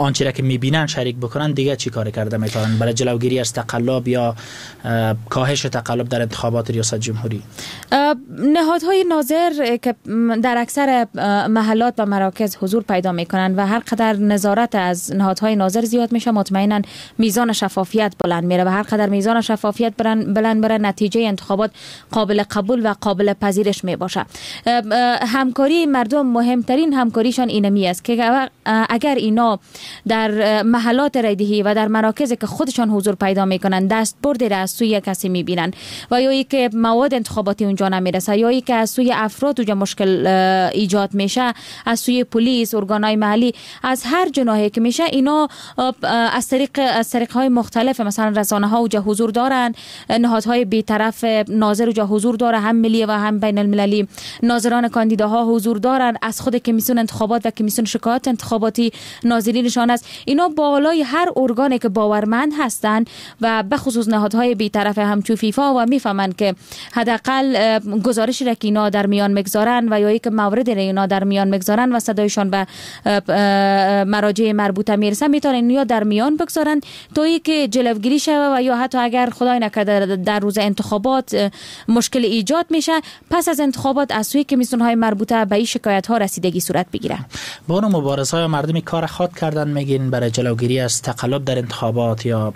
آنچه را که میبینن شریک بکنن دیگه چی کار کرده میتونن برای جلوگیری از تقلب یا کاهش تقلب در انتخابات ریاست جمهوری؟ نهادهای ناظر که در اکثر محلات و مراکز حضور پیدا میکنن و هر قدر نظارت از نهادهای ناظر زیاد میشه مطمئنا میزان شفافیت بلند میره و هر قدر میزان شفافیت بلند بره نتیجه انتخابات قابل قبول و قابل پذیرش می باشه. همکاری مردم مهمترین همکاریشان اینمی است که اگر اینا در محلات رایدهی و در مراکز که خودشان حضور پیدا میکنن دستبردی را از سوی کسی میبینن و یا ای که مواد انتخاباتی اونجا نمیرسه یا ای که از سوی افراد اونجا مشکل ایجاد میشه، از سوی پلیس، ارگانهای محلی، از هر جناحی که میشه، اینا از طریق های مختلف مثلا رسانه ها اونجا حضور دارن، نهادهای بی‌طرف ناظر اونجا حضور داره، هم ملی و هم بین المللی، ناظران کاندیداها حضور دارن، از خود کمیسیون انتخابات و کمیسیون شکایات انتخاباتی ناظرینشان است. اینا بالای هر ارگانی که باورمند هستند و به خصوص نهادهای بی‌طرف همچون فیفا و میفهمند که حداقل گزارشی را که اینا در میان میگذارن و یا اینکه موردی را اینا در میان میگذارن و صدایشان به مراجع مربوطه میرسه میتونن یا در میان بگذارن تا اینکه جلوگیری شود و یا حتی اگر خدای نکرده در روز انتخابات مشکل ایجاد میشه پس از انتخابات از سوی کمیسیون‌های مربوطه به این شکایت ها رسیدگی صورت بگیره. با اون مبارزه‌های مردمی کار خود کردن میگین برای جلوگیری از تقلب در انتخابات یا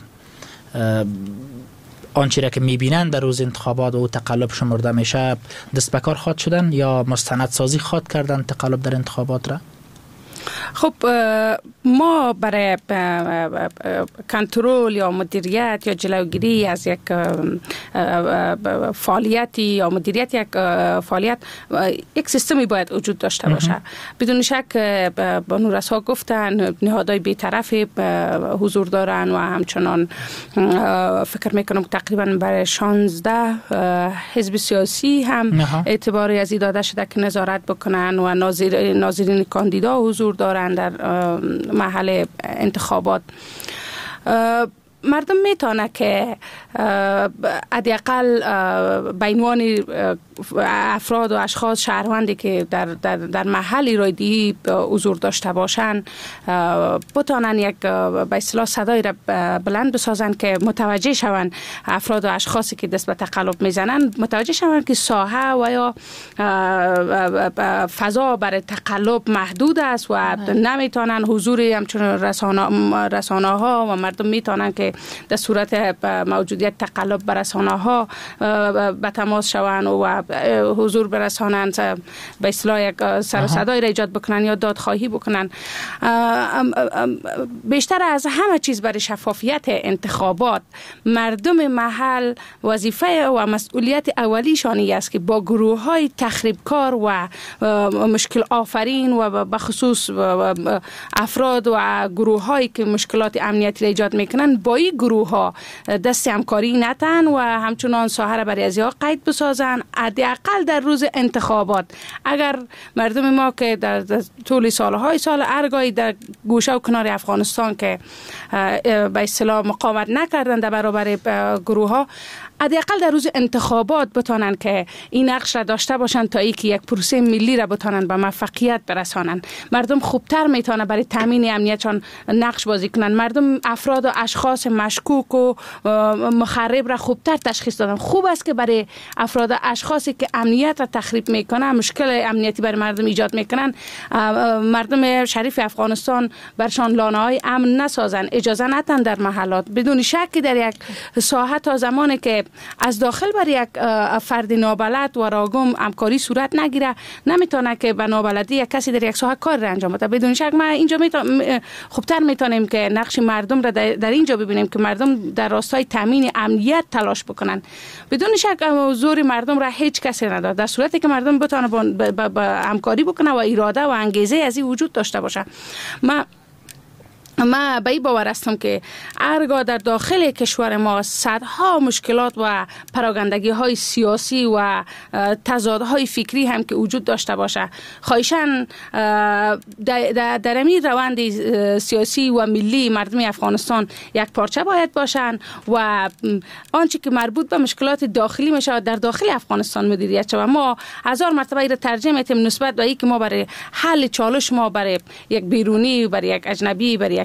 آنچه را که میبینن در روز انتخابات و تقلب شمرده میشه دست به کار خود شدن یا مستندسازی خود کردن تقلب در انتخابات را؟ خب ما برای کنترل یا مدیریت یا جلوگیری از یک فعالیتی یا مدیریت یک فعالیت یک سیستمی باید وجود داشته باشه. بدون شک بانورس‌ها گفتن نهادهای بی‌طرف حضور دارن و همچنان فکر میکنم تقریبا برای 16 حزب سیاسی هم اعتباری از این داده شده که نظارت بکنن و ناظرین کاندیدا حضور دارن در محل انتخابات. مردم میتونه که حداقل به عنوان افراد و اشخاص شهروندی که در محل رایدهی حضور داشته باشن بتونن یک به اصطلاح صدای را بلند بسازن که متوجه شون افراد و اشخاصی که دست به تقلب میزنن متوجه شون که ساحه و یا فضا برای تقلب محدود است و نمیتونن حضور همچون رسانه ها و مردم میتونن که در صورت موجودیت تقلب بر رسانه ها به تماس شوند و حضور برسانند به اصطلاح یک سر و صدای را ایجاد بکنن یا دادخواهی بکنن. بیشتر از همه چیز برای شفافیت انتخابات مردم محل وظیفه و مسئولیت اولیشانی است که با گروه های تخریبکار و مشکل آفرین و به خصوص افراد و گروه هایی که مشکلات امنیتی را ایجاد میکنن با این گروه ها دست همکاری نتن و همچنان ساحه را برای ازیا قید بسازن. حداقل در روز انتخابات اگر مردم ما که در طول سالهای سال ارگای در گوشه و کنار افغانستان که به اصطلاح مقاومت نکردن در برابر گروه ها حداقل در روز انتخابات بتونن که این نقش را داشته باشن تا اینکه یک پروسه ملی را بتونن به موفقیت برسانن. مردم خوبتر میتونه برای تامین امنیتشان نقش بازی کنن. مردم افراد و اشخاص مشکوک و مخرب را خوبتر تشخیص دادن. خوب است که برای افراد و اشخاصی که امنیت را تخریب میکنن مشکل امنیتی برای مردم ایجاد میکنن مردم شریف افغانستان برشان لانه‌های امن نسازن، اجازه ندن در محلات. بدون شک در یک ساحه تا زمانی که از داخل بر یک فرد نابلد و راگم همکاری صورت نگیره نمیتونه که به نابلدی یک کسی در یک ساحه کار را انجام بده. بدون شک ما اینجا خوبتر میتونیم که نقش مردم را در اینجا ببینیم که مردم در راستای تامین امنیت تلاش بکنن. بدون شک زور مردم را هیچ کسی نداره. در صورتی که مردم بتونه با همکاری بکنه و اراده و انگیزه از این وجود داشته باشه. ما به این باور هستم که هرگاه در داخل کشور ما صدها مشکلات و پراگندگی های سیاسی و تضادهای فکری هم که وجود داشته باشه خواهشاً در این روند سیاسی و ملی مردم افغانستان یک پارچه باید باشن و آنچه که مربوط به مشکلات داخلی میشه در داخل افغانستان مدیریت شود. ما هزار مرتبه این را ترجمه میتیم نسبت به اینکه ما برای حل چالش ما برای یک بیرونی، برای یک اجنبی، برای یک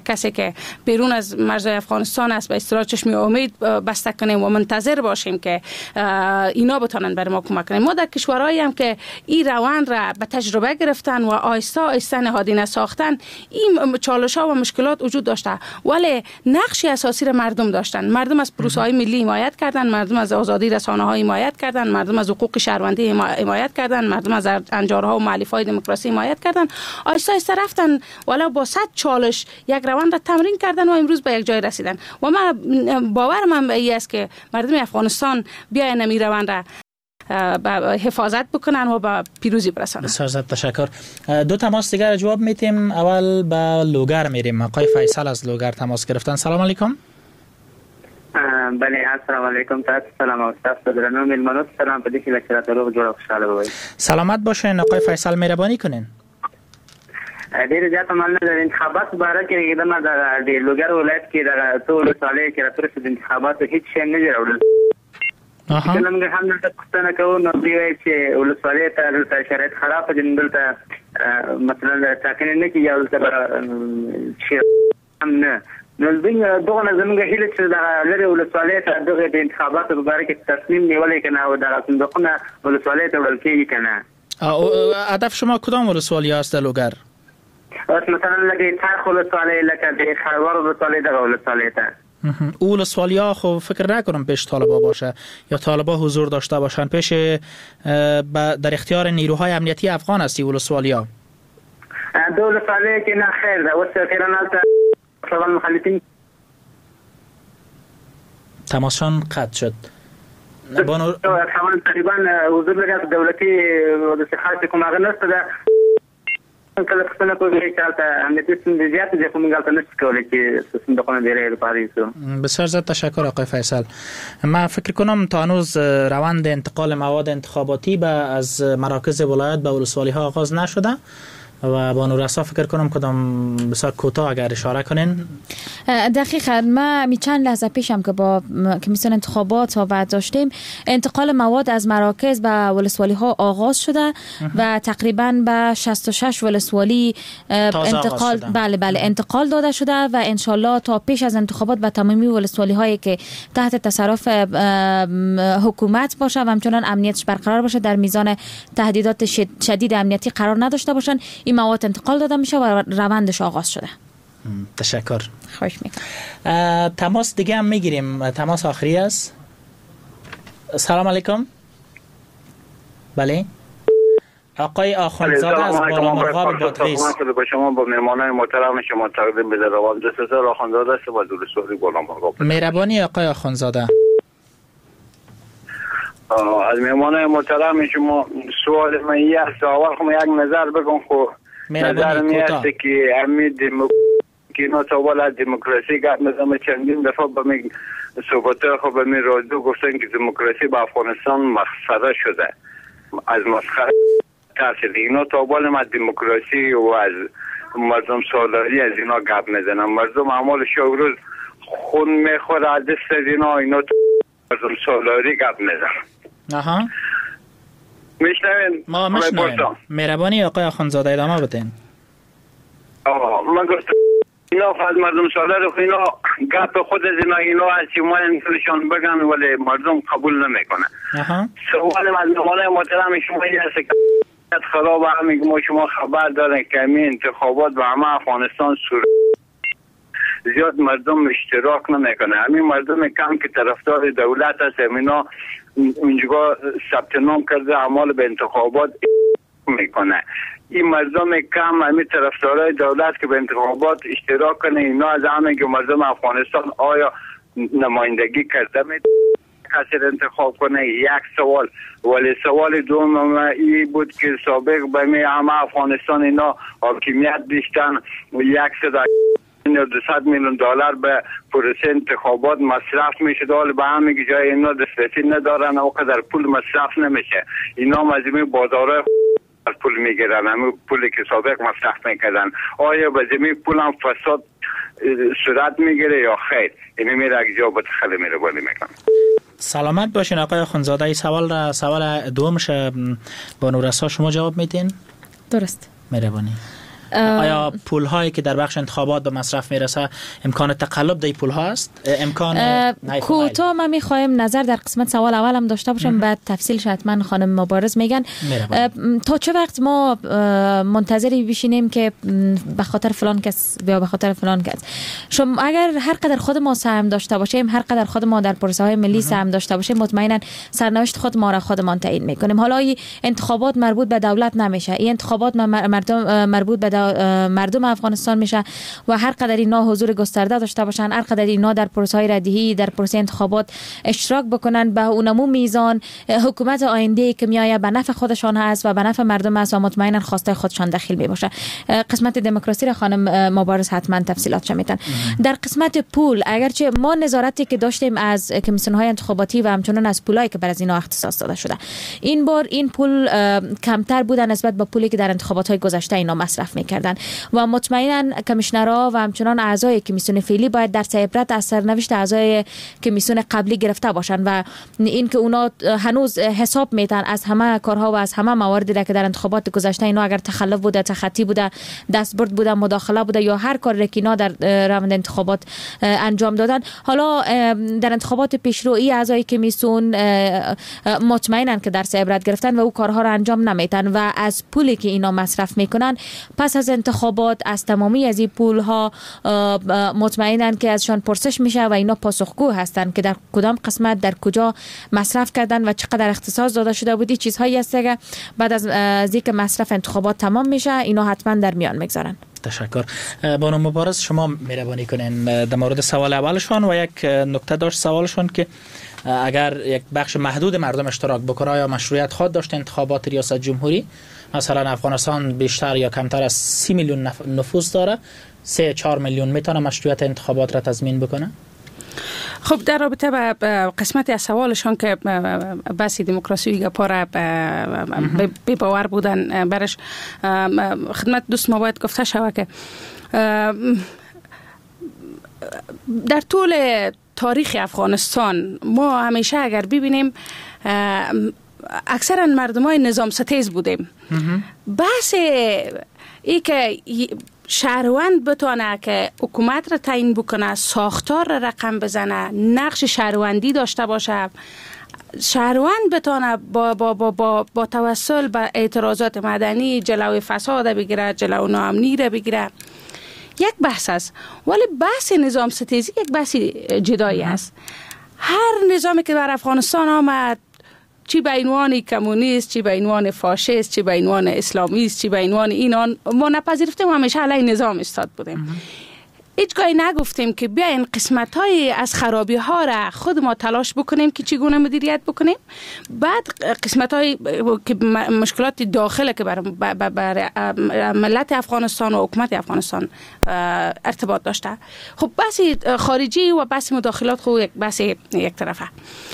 یک کسی که بیرون از مرزهای افغانستان است به اصطلاح چشم امید بسته کنیم و منتظر باشیم که اینا بتونن برای ما کمک کنن. ما در کشورهایی هم که این روند را به تجربه گرفتن و آهسته آهسته نهادینه ساختن، این چالش‌ها و مشکلات وجود داشته، ولی نقش اساسی را مردم داشتن. مردم از پروسه‌های ملی حمایت کردن، مردم از آزادی رسانه‌ها حمایت کردن، مردم از حقوق شهروندی حمایت کردن، مردم از انجارها و مؤلفه‌های دموکراسی حمایت کردن. آهسته آهسته رفتن ولی با صد چالش یک روند را تمرین کردن و امروز به یک جای رسیدن. و من باورم به این است که مردم افغانستان بیاین این روند را حفاظت بکنن و به پیروزی برسانن. بسیار زیاد تشکر. دو تماس دیگر جواب میتیم. اول به لوگر میریم. آقای فیصل از لوگر تماس گرفتن. سلام علیکم. بله السلام علیکم. تاسو سلام او تاسو درنو ملمنو سلام په دې کې لکه راته جوړ خوشاله وي. سلامت باشین آقای فیصل، مهربانی کنین. ډیر زیات عمل نه انتخابات باره کې دا د لوګر ولایت کې د ټول سالې کې راپرسه د انتخابات هیڅ شی نه جوړول. نن هم د پښتنه کوو نو دی چې ولسوالۍ ته شرایط خراب دي، دلته مثلا ټاکنې نه کیږي او څه هم نه نو دغه زموږ هیله چې د لري ولسوالۍ ته دغه د انتخاباتو په اړه کې تصمیم نیولای کنه او د صندوقونه ولسوالۍ ته وړل کیږي کنه. هدف شما کدام ولسوالی است در لوگر؟ مثلا لکه ترخ ولسوالی، لکه د خروار ولسوالی دغه ولسوالی ته. او ولسوالی ها خب فکر نکنم پیش طالبا باشه یا طالبا حضور داشته باشن، پیش در اختیار نیروهای امنیتی افغان هستی ولسوالی ها؟ دو ولسوالی که نه خیر ده وسط خیرانات طبعا مخالفین. تماسشان قطع شد. بانو تقریبا حضور لگه دولتی و دستخواست کم آغا نست ده کله پښتنه کوي چې امنیتي ستونزې زیاتې دي، خو موږ هلته نشو کولی چې صندوقونه ډېرې لپاره یوسو. بسیار زیاد تشکر آقای فیصل. من فکر کنم تا هنوز روند انتقال مواد انتخاباتی از مراکز ولایت به ولسوالی ها آغاز نشده و بانو رسا فکر کنم کدام بسیار کوتاه اگر اشاره کنین. دقیقاً ما چند لحظه پیشم که با کمیسیون انتخابات صحبت داشتیم، انتقال مواد از مراکز به ولسوالی ها آغاز شده و تقریباً به 66 ولسوالی انتقال انتقال داده شده و انشالله تا پیش از انتخابات به تمامی ولسوالی هایی که تحت تصرف حکومت باشه و همچنان امنیتش برقرار باشه، در میزان تهدیدات شدید امنیتی قرار نداشته باشن، این مواد انتقال داده میشه و روندش آغاز شده. تشکر. خوش میکنم. تماس دیگه هم میگیریم. تماس آخری است. سلام علیکم. بله آقای آخوندزاده از بالامرغاب بادغیس. با شما با مهمانان محترم شما تقدیم به روان دستور آخوندزاده است با ولسوالی بالامرغاب. مهربانی آقای آخوندزاده. از مهمانان محترم شما سوال من یه است. اول خب یک نظر بگم. خب نظر می است که امید که اینا تا دموکراسی گفت نظام چندین دفعه به می صحبته خب به می رادیو گفتن که دموکراسی با افغانستان مسخره شده، از مسخره ترسید. اینا تا ما دموکراسی و از مردم سالاری از اینا گپ نزنن. مردم اعمال شوروز خون میخوره از دست از اینا مردم سالاری گپ نزنن. میشنوین؟ ما میشنوین. مهربانی آقای آخوندزاده ادامه بدین. من گفتم اینا خواهد مردم سالاری خو اینا گپ خود از اینا هست که ما انسانشان بگن ولی مردم قبول نمیکنه. سوال مردمانه محترم شما این هست که خراب همه ما شما خبر دارن که همین انتخابات به همه افغانستان زیاد مردم اشتراک نمیکنه. همین مردم کم که طرفدار دولت هست همینا اونجا ثبت نام کرده اعمال به انتخابات میکنه. این مردم کم همین طرفدارای دولت که به انتخابات اشتراک کنه، اینا از همه که مردم افغانستان آیا نمایندگی کرده کسی انتخاب کنه؟ یک سوال. ولی سوال دوم این بود که سابق به همه افغانستان اینا حاکمیت داشتن و 200 میلیون دلار به پروسه انتخابات مصرف میشه، حالا به همه جای اینا دسترسی ندارن، اونقدر پول مصرف نمیشه. اینا مزیمی بازارهای پول میگیرن، همه پولی که سابق مصرف میکردن. آیا به زمین پول هم فساد صورت میگیره یا خیر؟ اینی میره اگه جا بتخلی میره بالی میکنم. سلامت باشین آقای آخوندزاده. ای سوال دومش با نورسا شما جواب میدین؟ درست. مهربانی. آیا پول هایی که در بخش انتخابات به مصرف میرسه امکان تقلب در پول ها است؟ امکان کوتاه ما میخوایم نظر در قسمت سوال اول هم داشته باشم، بعد تفصیلش حتما خانم مبارز میگن. تا چه وقت ما منتظری بشینیم که به خاطر فلان کس یا به خاطر فلان کس؟ شما اگر هر قدر خود ما سهم داشته باشیم، هر قدر خود ما در پروسه های ملی سهم داشته باشیم، مطمئنا سرنوشت خود ما را خودمان تعیین میکنیم. حالا این انتخابات مربوط به دولت نمیشه، این انتخابات مربوط به مردم افغانستان میشه و هر قدر اینا حضور گسترده داشته باشن، هر قدر اینا در پروسه های ردیهی در پروسه انتخابات اشتراک بکنن، به اونمو میزان حکومت آینده که میآید به نفع خودشان هست و به نفع مردم است و مطمئنا خواسته خودشان دخیل می باشه. قسمت دموکراسی را خانم مبارز حتما تفصیلات میتن. در قسمت پول، اگرچه ما نظارتی که داشتیم از کمیسیون های انتخاباتی و همچنان از پولایی که بر از اینا اختصاص داده شده، این بار این پول کمتر بوده نسبت به پولی که در انتخابات های گذشته اینا مصرف میکردن و مطمئنا کمیشنرها و همچنان اعضای کمیسیون فعلی باید درس عبرت از سرنوشت اعضای کمیسیون قبلی گرفته باشن و این که اونا هنوز حساب میتن از همه کارها و از همه مواردی که در انتخابات گذشته اینا اگر تخلف بوده، تخطی بوده، دستبرد بوده، مداخله بوده یا هر کاری که اینا در روند انتخابات انجام دادن، حالا در انتخابات پیشرویی اعضای کمیسیون مطمئنن که درس عبرت گرفتن و او کارها را انجام نمیتن و از پولی که اینا مصرف میکنن پس از انتخابات از تمامی از این پول ها مطمئنن که ازشان پرسش میشه و اینا پاسخگو هستن که در کدام قسمت در کجا مصرف کردن و چقدر اختصاص داده شده بودی. چیزهایی هست که بعد از اینکه مصرف انتخابات تمام میشه اینا حتما در میان میگذارن. تشکر. بانو مبارز، شما مهربانی کنین در مورد سوال اولشان و یک نکته داشت سوالشان که اگر یک بخش محدود مردم اشتراک بکنه یا مشروعیت خود داشت انتخابات ریاست جمهوری، مثلا افغانستان بیشتر یا کمتر از 30 میلیون نفوس داره، 3-4 میلیون میتونه مشروعیت انتخابات را تضمین بکنه؟ خب در رابطه با قسمت از سوالشان که بحث دموکراسی گپاره بی باور بودن برش، خدمت دوست ما باید گفته شود که در طول تاریخ افغانستان ما همیشه اگر ببینیم اکثرا مردمای نظام ستیز بودیم. بحث ای که شهروند بتونه که حکومت را تعیین بکنه، ساختار را رقم بزنه، نقش شهروندی داشته باشه، شهروند بتونه با توسل به اعتراضات مدنی جلوی فساد بگیره، جلوی ناامنی را بگیره، یک بحث است. ولی بحث نظام ستیزی یک بحث جدایی است. هر نظامی که در افغانستان آمد، چی به عنوان کمونیست، چی به عنوان فاشیست، چی به عنوان اسلامیست، چی به عنوان اینان، ما نپذیرفتیم و همیشه علیه نظام ایستاد بودیم. هیچگاهی نگفتیم که بیاین قسمت‌های از خرابی ها را خود ما تلاش بکنیم که چگونه مدیریت بکنیم. بعد قسمت‌های که مشکلات داخل که بر ملت افغانستان و حکومت افغانستان ارتباط داشته، خب بحث خارجی و بحث مداخلات خود بحث یک طرفه.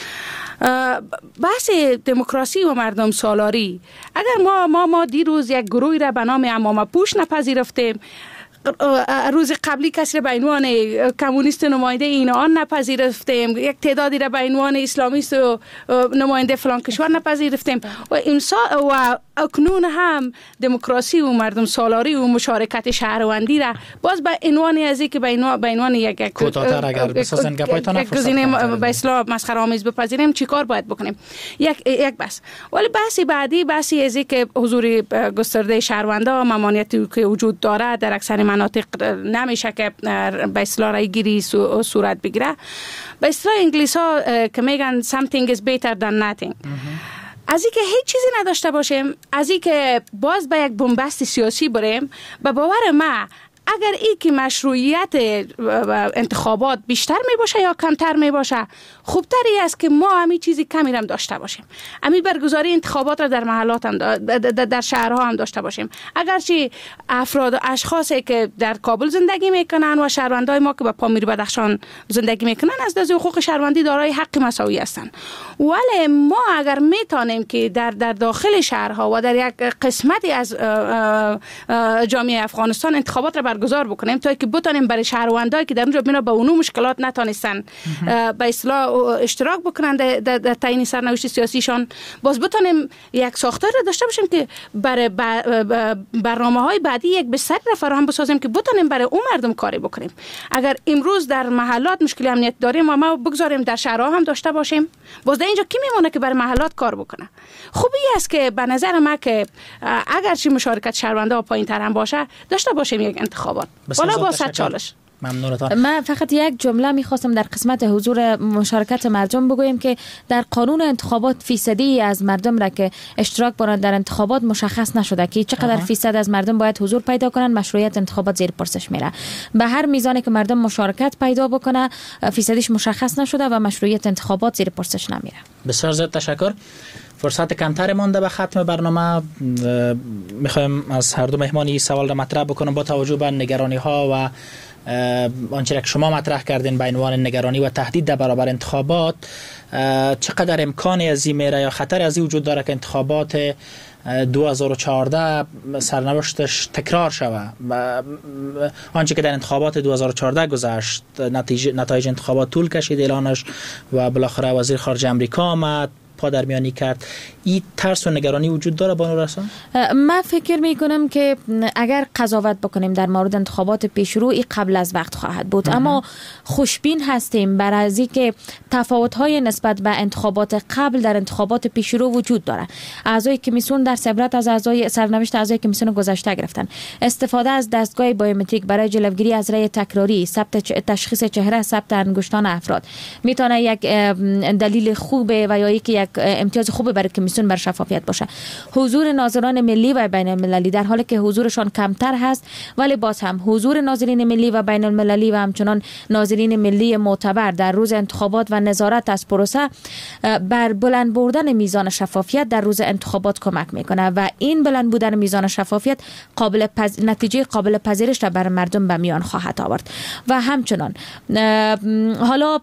بحث دموکراسی و مردم سالاری، اگر ما دیروز یک گروهی را به نام عمامه پوش نپذیرفتیم، روز قبلی کسی را به عنوان کمونیست نماینده این آن نپذیرفتیم، یک تعدادی را به عنوان اسلامیست و نماینده فلان کشور نپذیرفتیم و و اکنون هم دموکراسی و مردم سالاری و مشارکت شهروندی را باز به عنوان از اینکه به عنوان یک کوتاه‌تر اگر بسازن گپایتان گزینه به اصلاح مسخره آمیز بپذیریم، چیکار باید بکنیم؟ یک بحث. ولی بحث بعدی بحثی از اینکه حضور گسترده شهروندا، ممانعتی که وجود داره در اکثر مناطق نمیشه که به اصلاح رای گیری صورت بگیره. به اصطلاح انگلیس‌ها که میگن something is better than nothing. از اینکه هیچ چیزی نداشته باشیم، از اینکه باز به یک بنبست سیاسی بریم، به باور ما اگر ای که مشروعیت انتخابات بیشتر می باشه یا کمتر می باشه، خوبتری است که ما همین چیزی کمی هم داشته باشیم. همین برگزاری انتخابات را در محلات هم در شهرها هم داشته باشیم. اگرچه افراد و اشخاصی که در کابل زندگی میکنن و شهروندای ما که به پامیر بدخشان زندگی میکنن از لحاظ حقوق شهروندی دارای حق مساوی هستند. ولی ما اگر میتونیم که در داخل شهرها و در یک قسمتی از جامعه افغانستان انتخابات را برگزار بکنیم تا که بتونیم برای شهروندایی که در اونجا بنا به اونو مشکلات نتونستن به اصلاح اشتراک بکنن در تعیین سرنوشت سیاسیشان، باز بتونیم یک ساختار داشته باشیم که برای برنامه‌های بعدی یک بستر را فراهم بسازیم که بتونیم برای اون مردم کاری بکنیم. اگر امروز در محلات مشکل امنیت داریم ما بگذاریم در شهرها هم داشته باشیم، باز در اینجا کی میمونه که برای محلات کار بکنه؟ خوبی است که به نظر من که اگر چی مشارکت شهروندا پایین‌تر هم باشه داشته باشیم یک انتخابات والا با صد چالش. من فقط یک جمله میخواستم در قسمت حضور مشارکت مردم بگویم که در قانون انتخابات فیصدی از مردم را که اشتراک برند در انتخابات مشخص نشده که چقدر فیصد از مردم باید حضور پیدا کنند. مشروعیت انتخابات زیر پرسش میره. به هر میزانی که مردم مشارکت پیدا بکنه فیصدیش مشخص نشده و مشروعیت انتخابات زیر پرسش نمیره. بسیار زیاد تشکر. فرصت کمتر مانده به ختم برنامه. میخوایم از هر دو مهمان این سوال را مطرح بکنم با توجه به نگرانی ها و آنچه که شما مطرح کردین به عنوان نگرانی و تهدید در برابر انتخابات، چقدر امکانی از این میره یا خطر از این وجود داره که انتخابات 2014 سرنوشتش تکرار شود؟ آنچه که در انتخابات 2014 گذشت، نتایج انتخابات طول کشید اعلانش و بالاخره وزیر خارجه امریکا آمد پادرمیانی کرد. این ترس و نگرانی وجود داره بانو رسان؟ من فکر می کنم که اگر قضاوت بکنیم در مورد انتخابات پیشرو این قبل از وقت خواهد بود، اما خوشبین هستیم برای از اینکه تفاوت‌های نسبت به انتخابات قبل در انتخابات پیشرو وجود داره. اعضای کمیسیون در عبرت از سرنوشت اعضای کمیسیون گذشته گرفتن، استفاده از دستگاه بایومتریک برای جلوگیری از رأی تکراری، ثبت تشخیص چهره، ثبت انگشتان افراد میتونه یک دلیل خوبه و یا یک امتیاز خوبه برای کمیسیون بر شفافیت باشه. حضور ناظران ملی و بین المللی در حالی که حضورشان کمتر هست، ولی باز هم حضور ناظرین ملی و بین المللی و همچنان ناظرین ملی معتبر در روز انتخابات و نظارت از پروسه بر بلند بردن میزان شفافیت در روز انتخابات کمک میکنه و این بلند بودن میزان شفافیت نتیجه قابل پذیرش را بر مردم به میان خواهد آورد. و همچنان حالا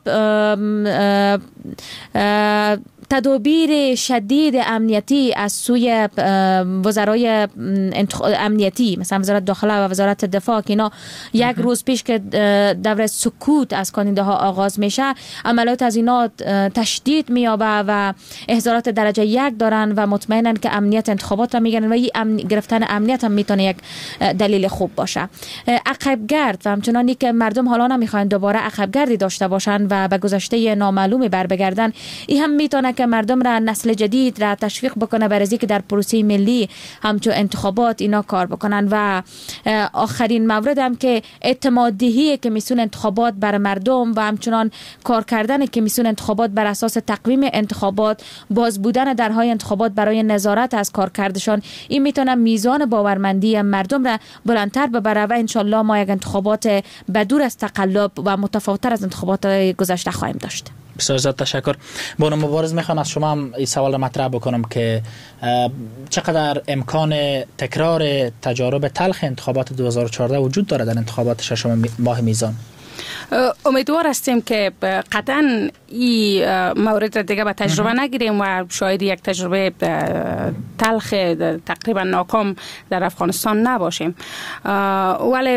تدابیر شدید امنیتی از سوی وزرای امنیتی مثلا وزارت داخله و وزارت دفاع که اینا یک روز پیش که دوره سکوت از کاندیداها آغاز میشه، عملیات از اینا تشدید میابه و احضارات درجه 1 دارن و مطمئنن که امنیت انتخابات را میگیرن و این گرفتن امنیت هم میتونه یک دلیل خوب باشه. عقبگرد و همچنانی که مردم حالا نمیخوان دوباره عقبگردی داشته باشن و به گذشته نامعلومی بر بگردن، این هم میتونه که مردم را نسل جدید را تشویق بکنه برای اینکه در پروسه ملی همچون انتخابات اینا کار بکنن. و آخرین مورد هم که اعتماد دهی کمیسیون انتخابات بر مردم و همچنان کار کردن کمیسیون انتخابات بر اساس تقویم انتخابات، باز بودن درهای انتخابات برای نظارت از کارکردشان، این میتونه میزان باورمندی مردم را بلندتر ببره و انشالله ما یک انتخابات بدور از تقلب و متفاوت‌تر از انتخابات گذشته خواهیم داشت. بسیار زیاد تشکر. بانو مبارز میخوام از شما هم این سوال را مطرح بکنم که چقدر امکان تکرار تجارب تلخ انتخابات 2014 وجود داره در انتخابات ششم ماه میزان؟ امیدوار هستیم که قطعا این مورد دیگه به تجربه نگیریم و شاید یک تجربه تلخ تقریبا ناکام در افغانستان نباشیم، ولی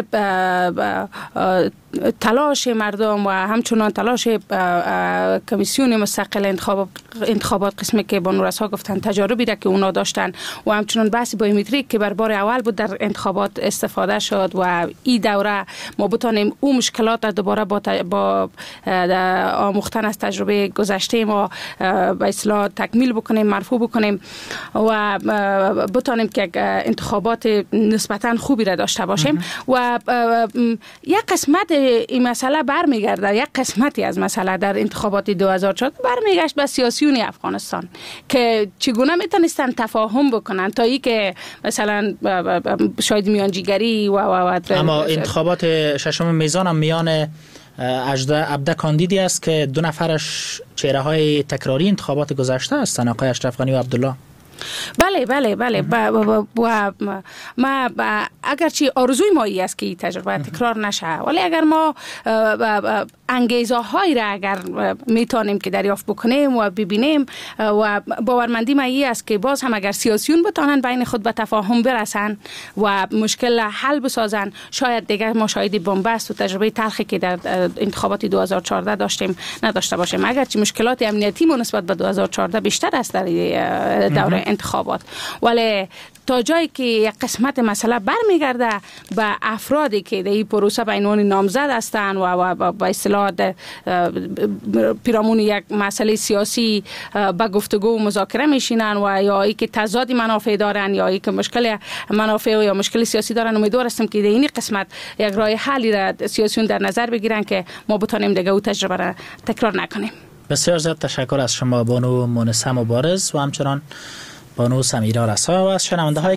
تلاش مردم و همچنان تلاش کمیسیون مستقل انتخابات قسمی که بانو رسا گفتن تجاربی را که اونا داشتن و همچنان بحث بایومتریک که بر بار اول بود در انتخابات استفاده شد و این دوره ما بتانیم اون مشکلات دوباره با آموختن از تجربه گذشته ما به اصطلاح تکمیل بکنیم، مرفوع بکنیم و بتانیم که انتخابات نسبتا خوبی را داشته باشیم. و یک قسمت این مسئله برمیگرده، یک قسمتی از مسئله در انتخابات 2014 برمیگشت به سیاسیون افغانستان که چگونه میتونستن تفاهم بکنن تا ای که مثلا شاید میانجیگری و اما انتخابات ششم میزان هم میان عبده کاندیدی است که دو نفرش چهره های تکراری انتخابات گذشته هستند، آقای اشرف غنی و عبدالله. بله و ما اگرچه آرزوی ما ای است که این تجربه تکرار نشه، ولی اگر ما انگیزه های را اگر میتونیم که دریافت بکنیم و ببینیم و باورمندی ما ای است که باز هم اگر سیاسیون بتانن بین خود به تفاهم برسن و مشکل حل بسازن، شاید دیگر ما شاهد بنبست و تجربه تلخی که در انتخابات 2014 داشتیم نداشته باشیم. اگرچه مشکلات امنیتی ما نسبت به 2014 بیشتر است در دوره انتخابات، ولی تا جایی که یک قسمت مسئله برمیگرده به افرادی که در این پروسه به عنوان نامزد هستند و به اصطلاح پیرامون یک مسئله سیاسی به گفتگو و مذاکره میشینن و یا ای که تضاد منافع دارن یا ای که مشکل منافع یا مشکل سیاسی دارن، امیدوار هستم که در این قسمت یک راه حلی را سیاسیون در نظر بگیرن که ما بتونیم دیگه او تجربه را تکرار نکنیم. بسیار زیاد تشکر از شما بانو مونسه مبارز و همچنان بانو سمیرا رسا و از شنونده های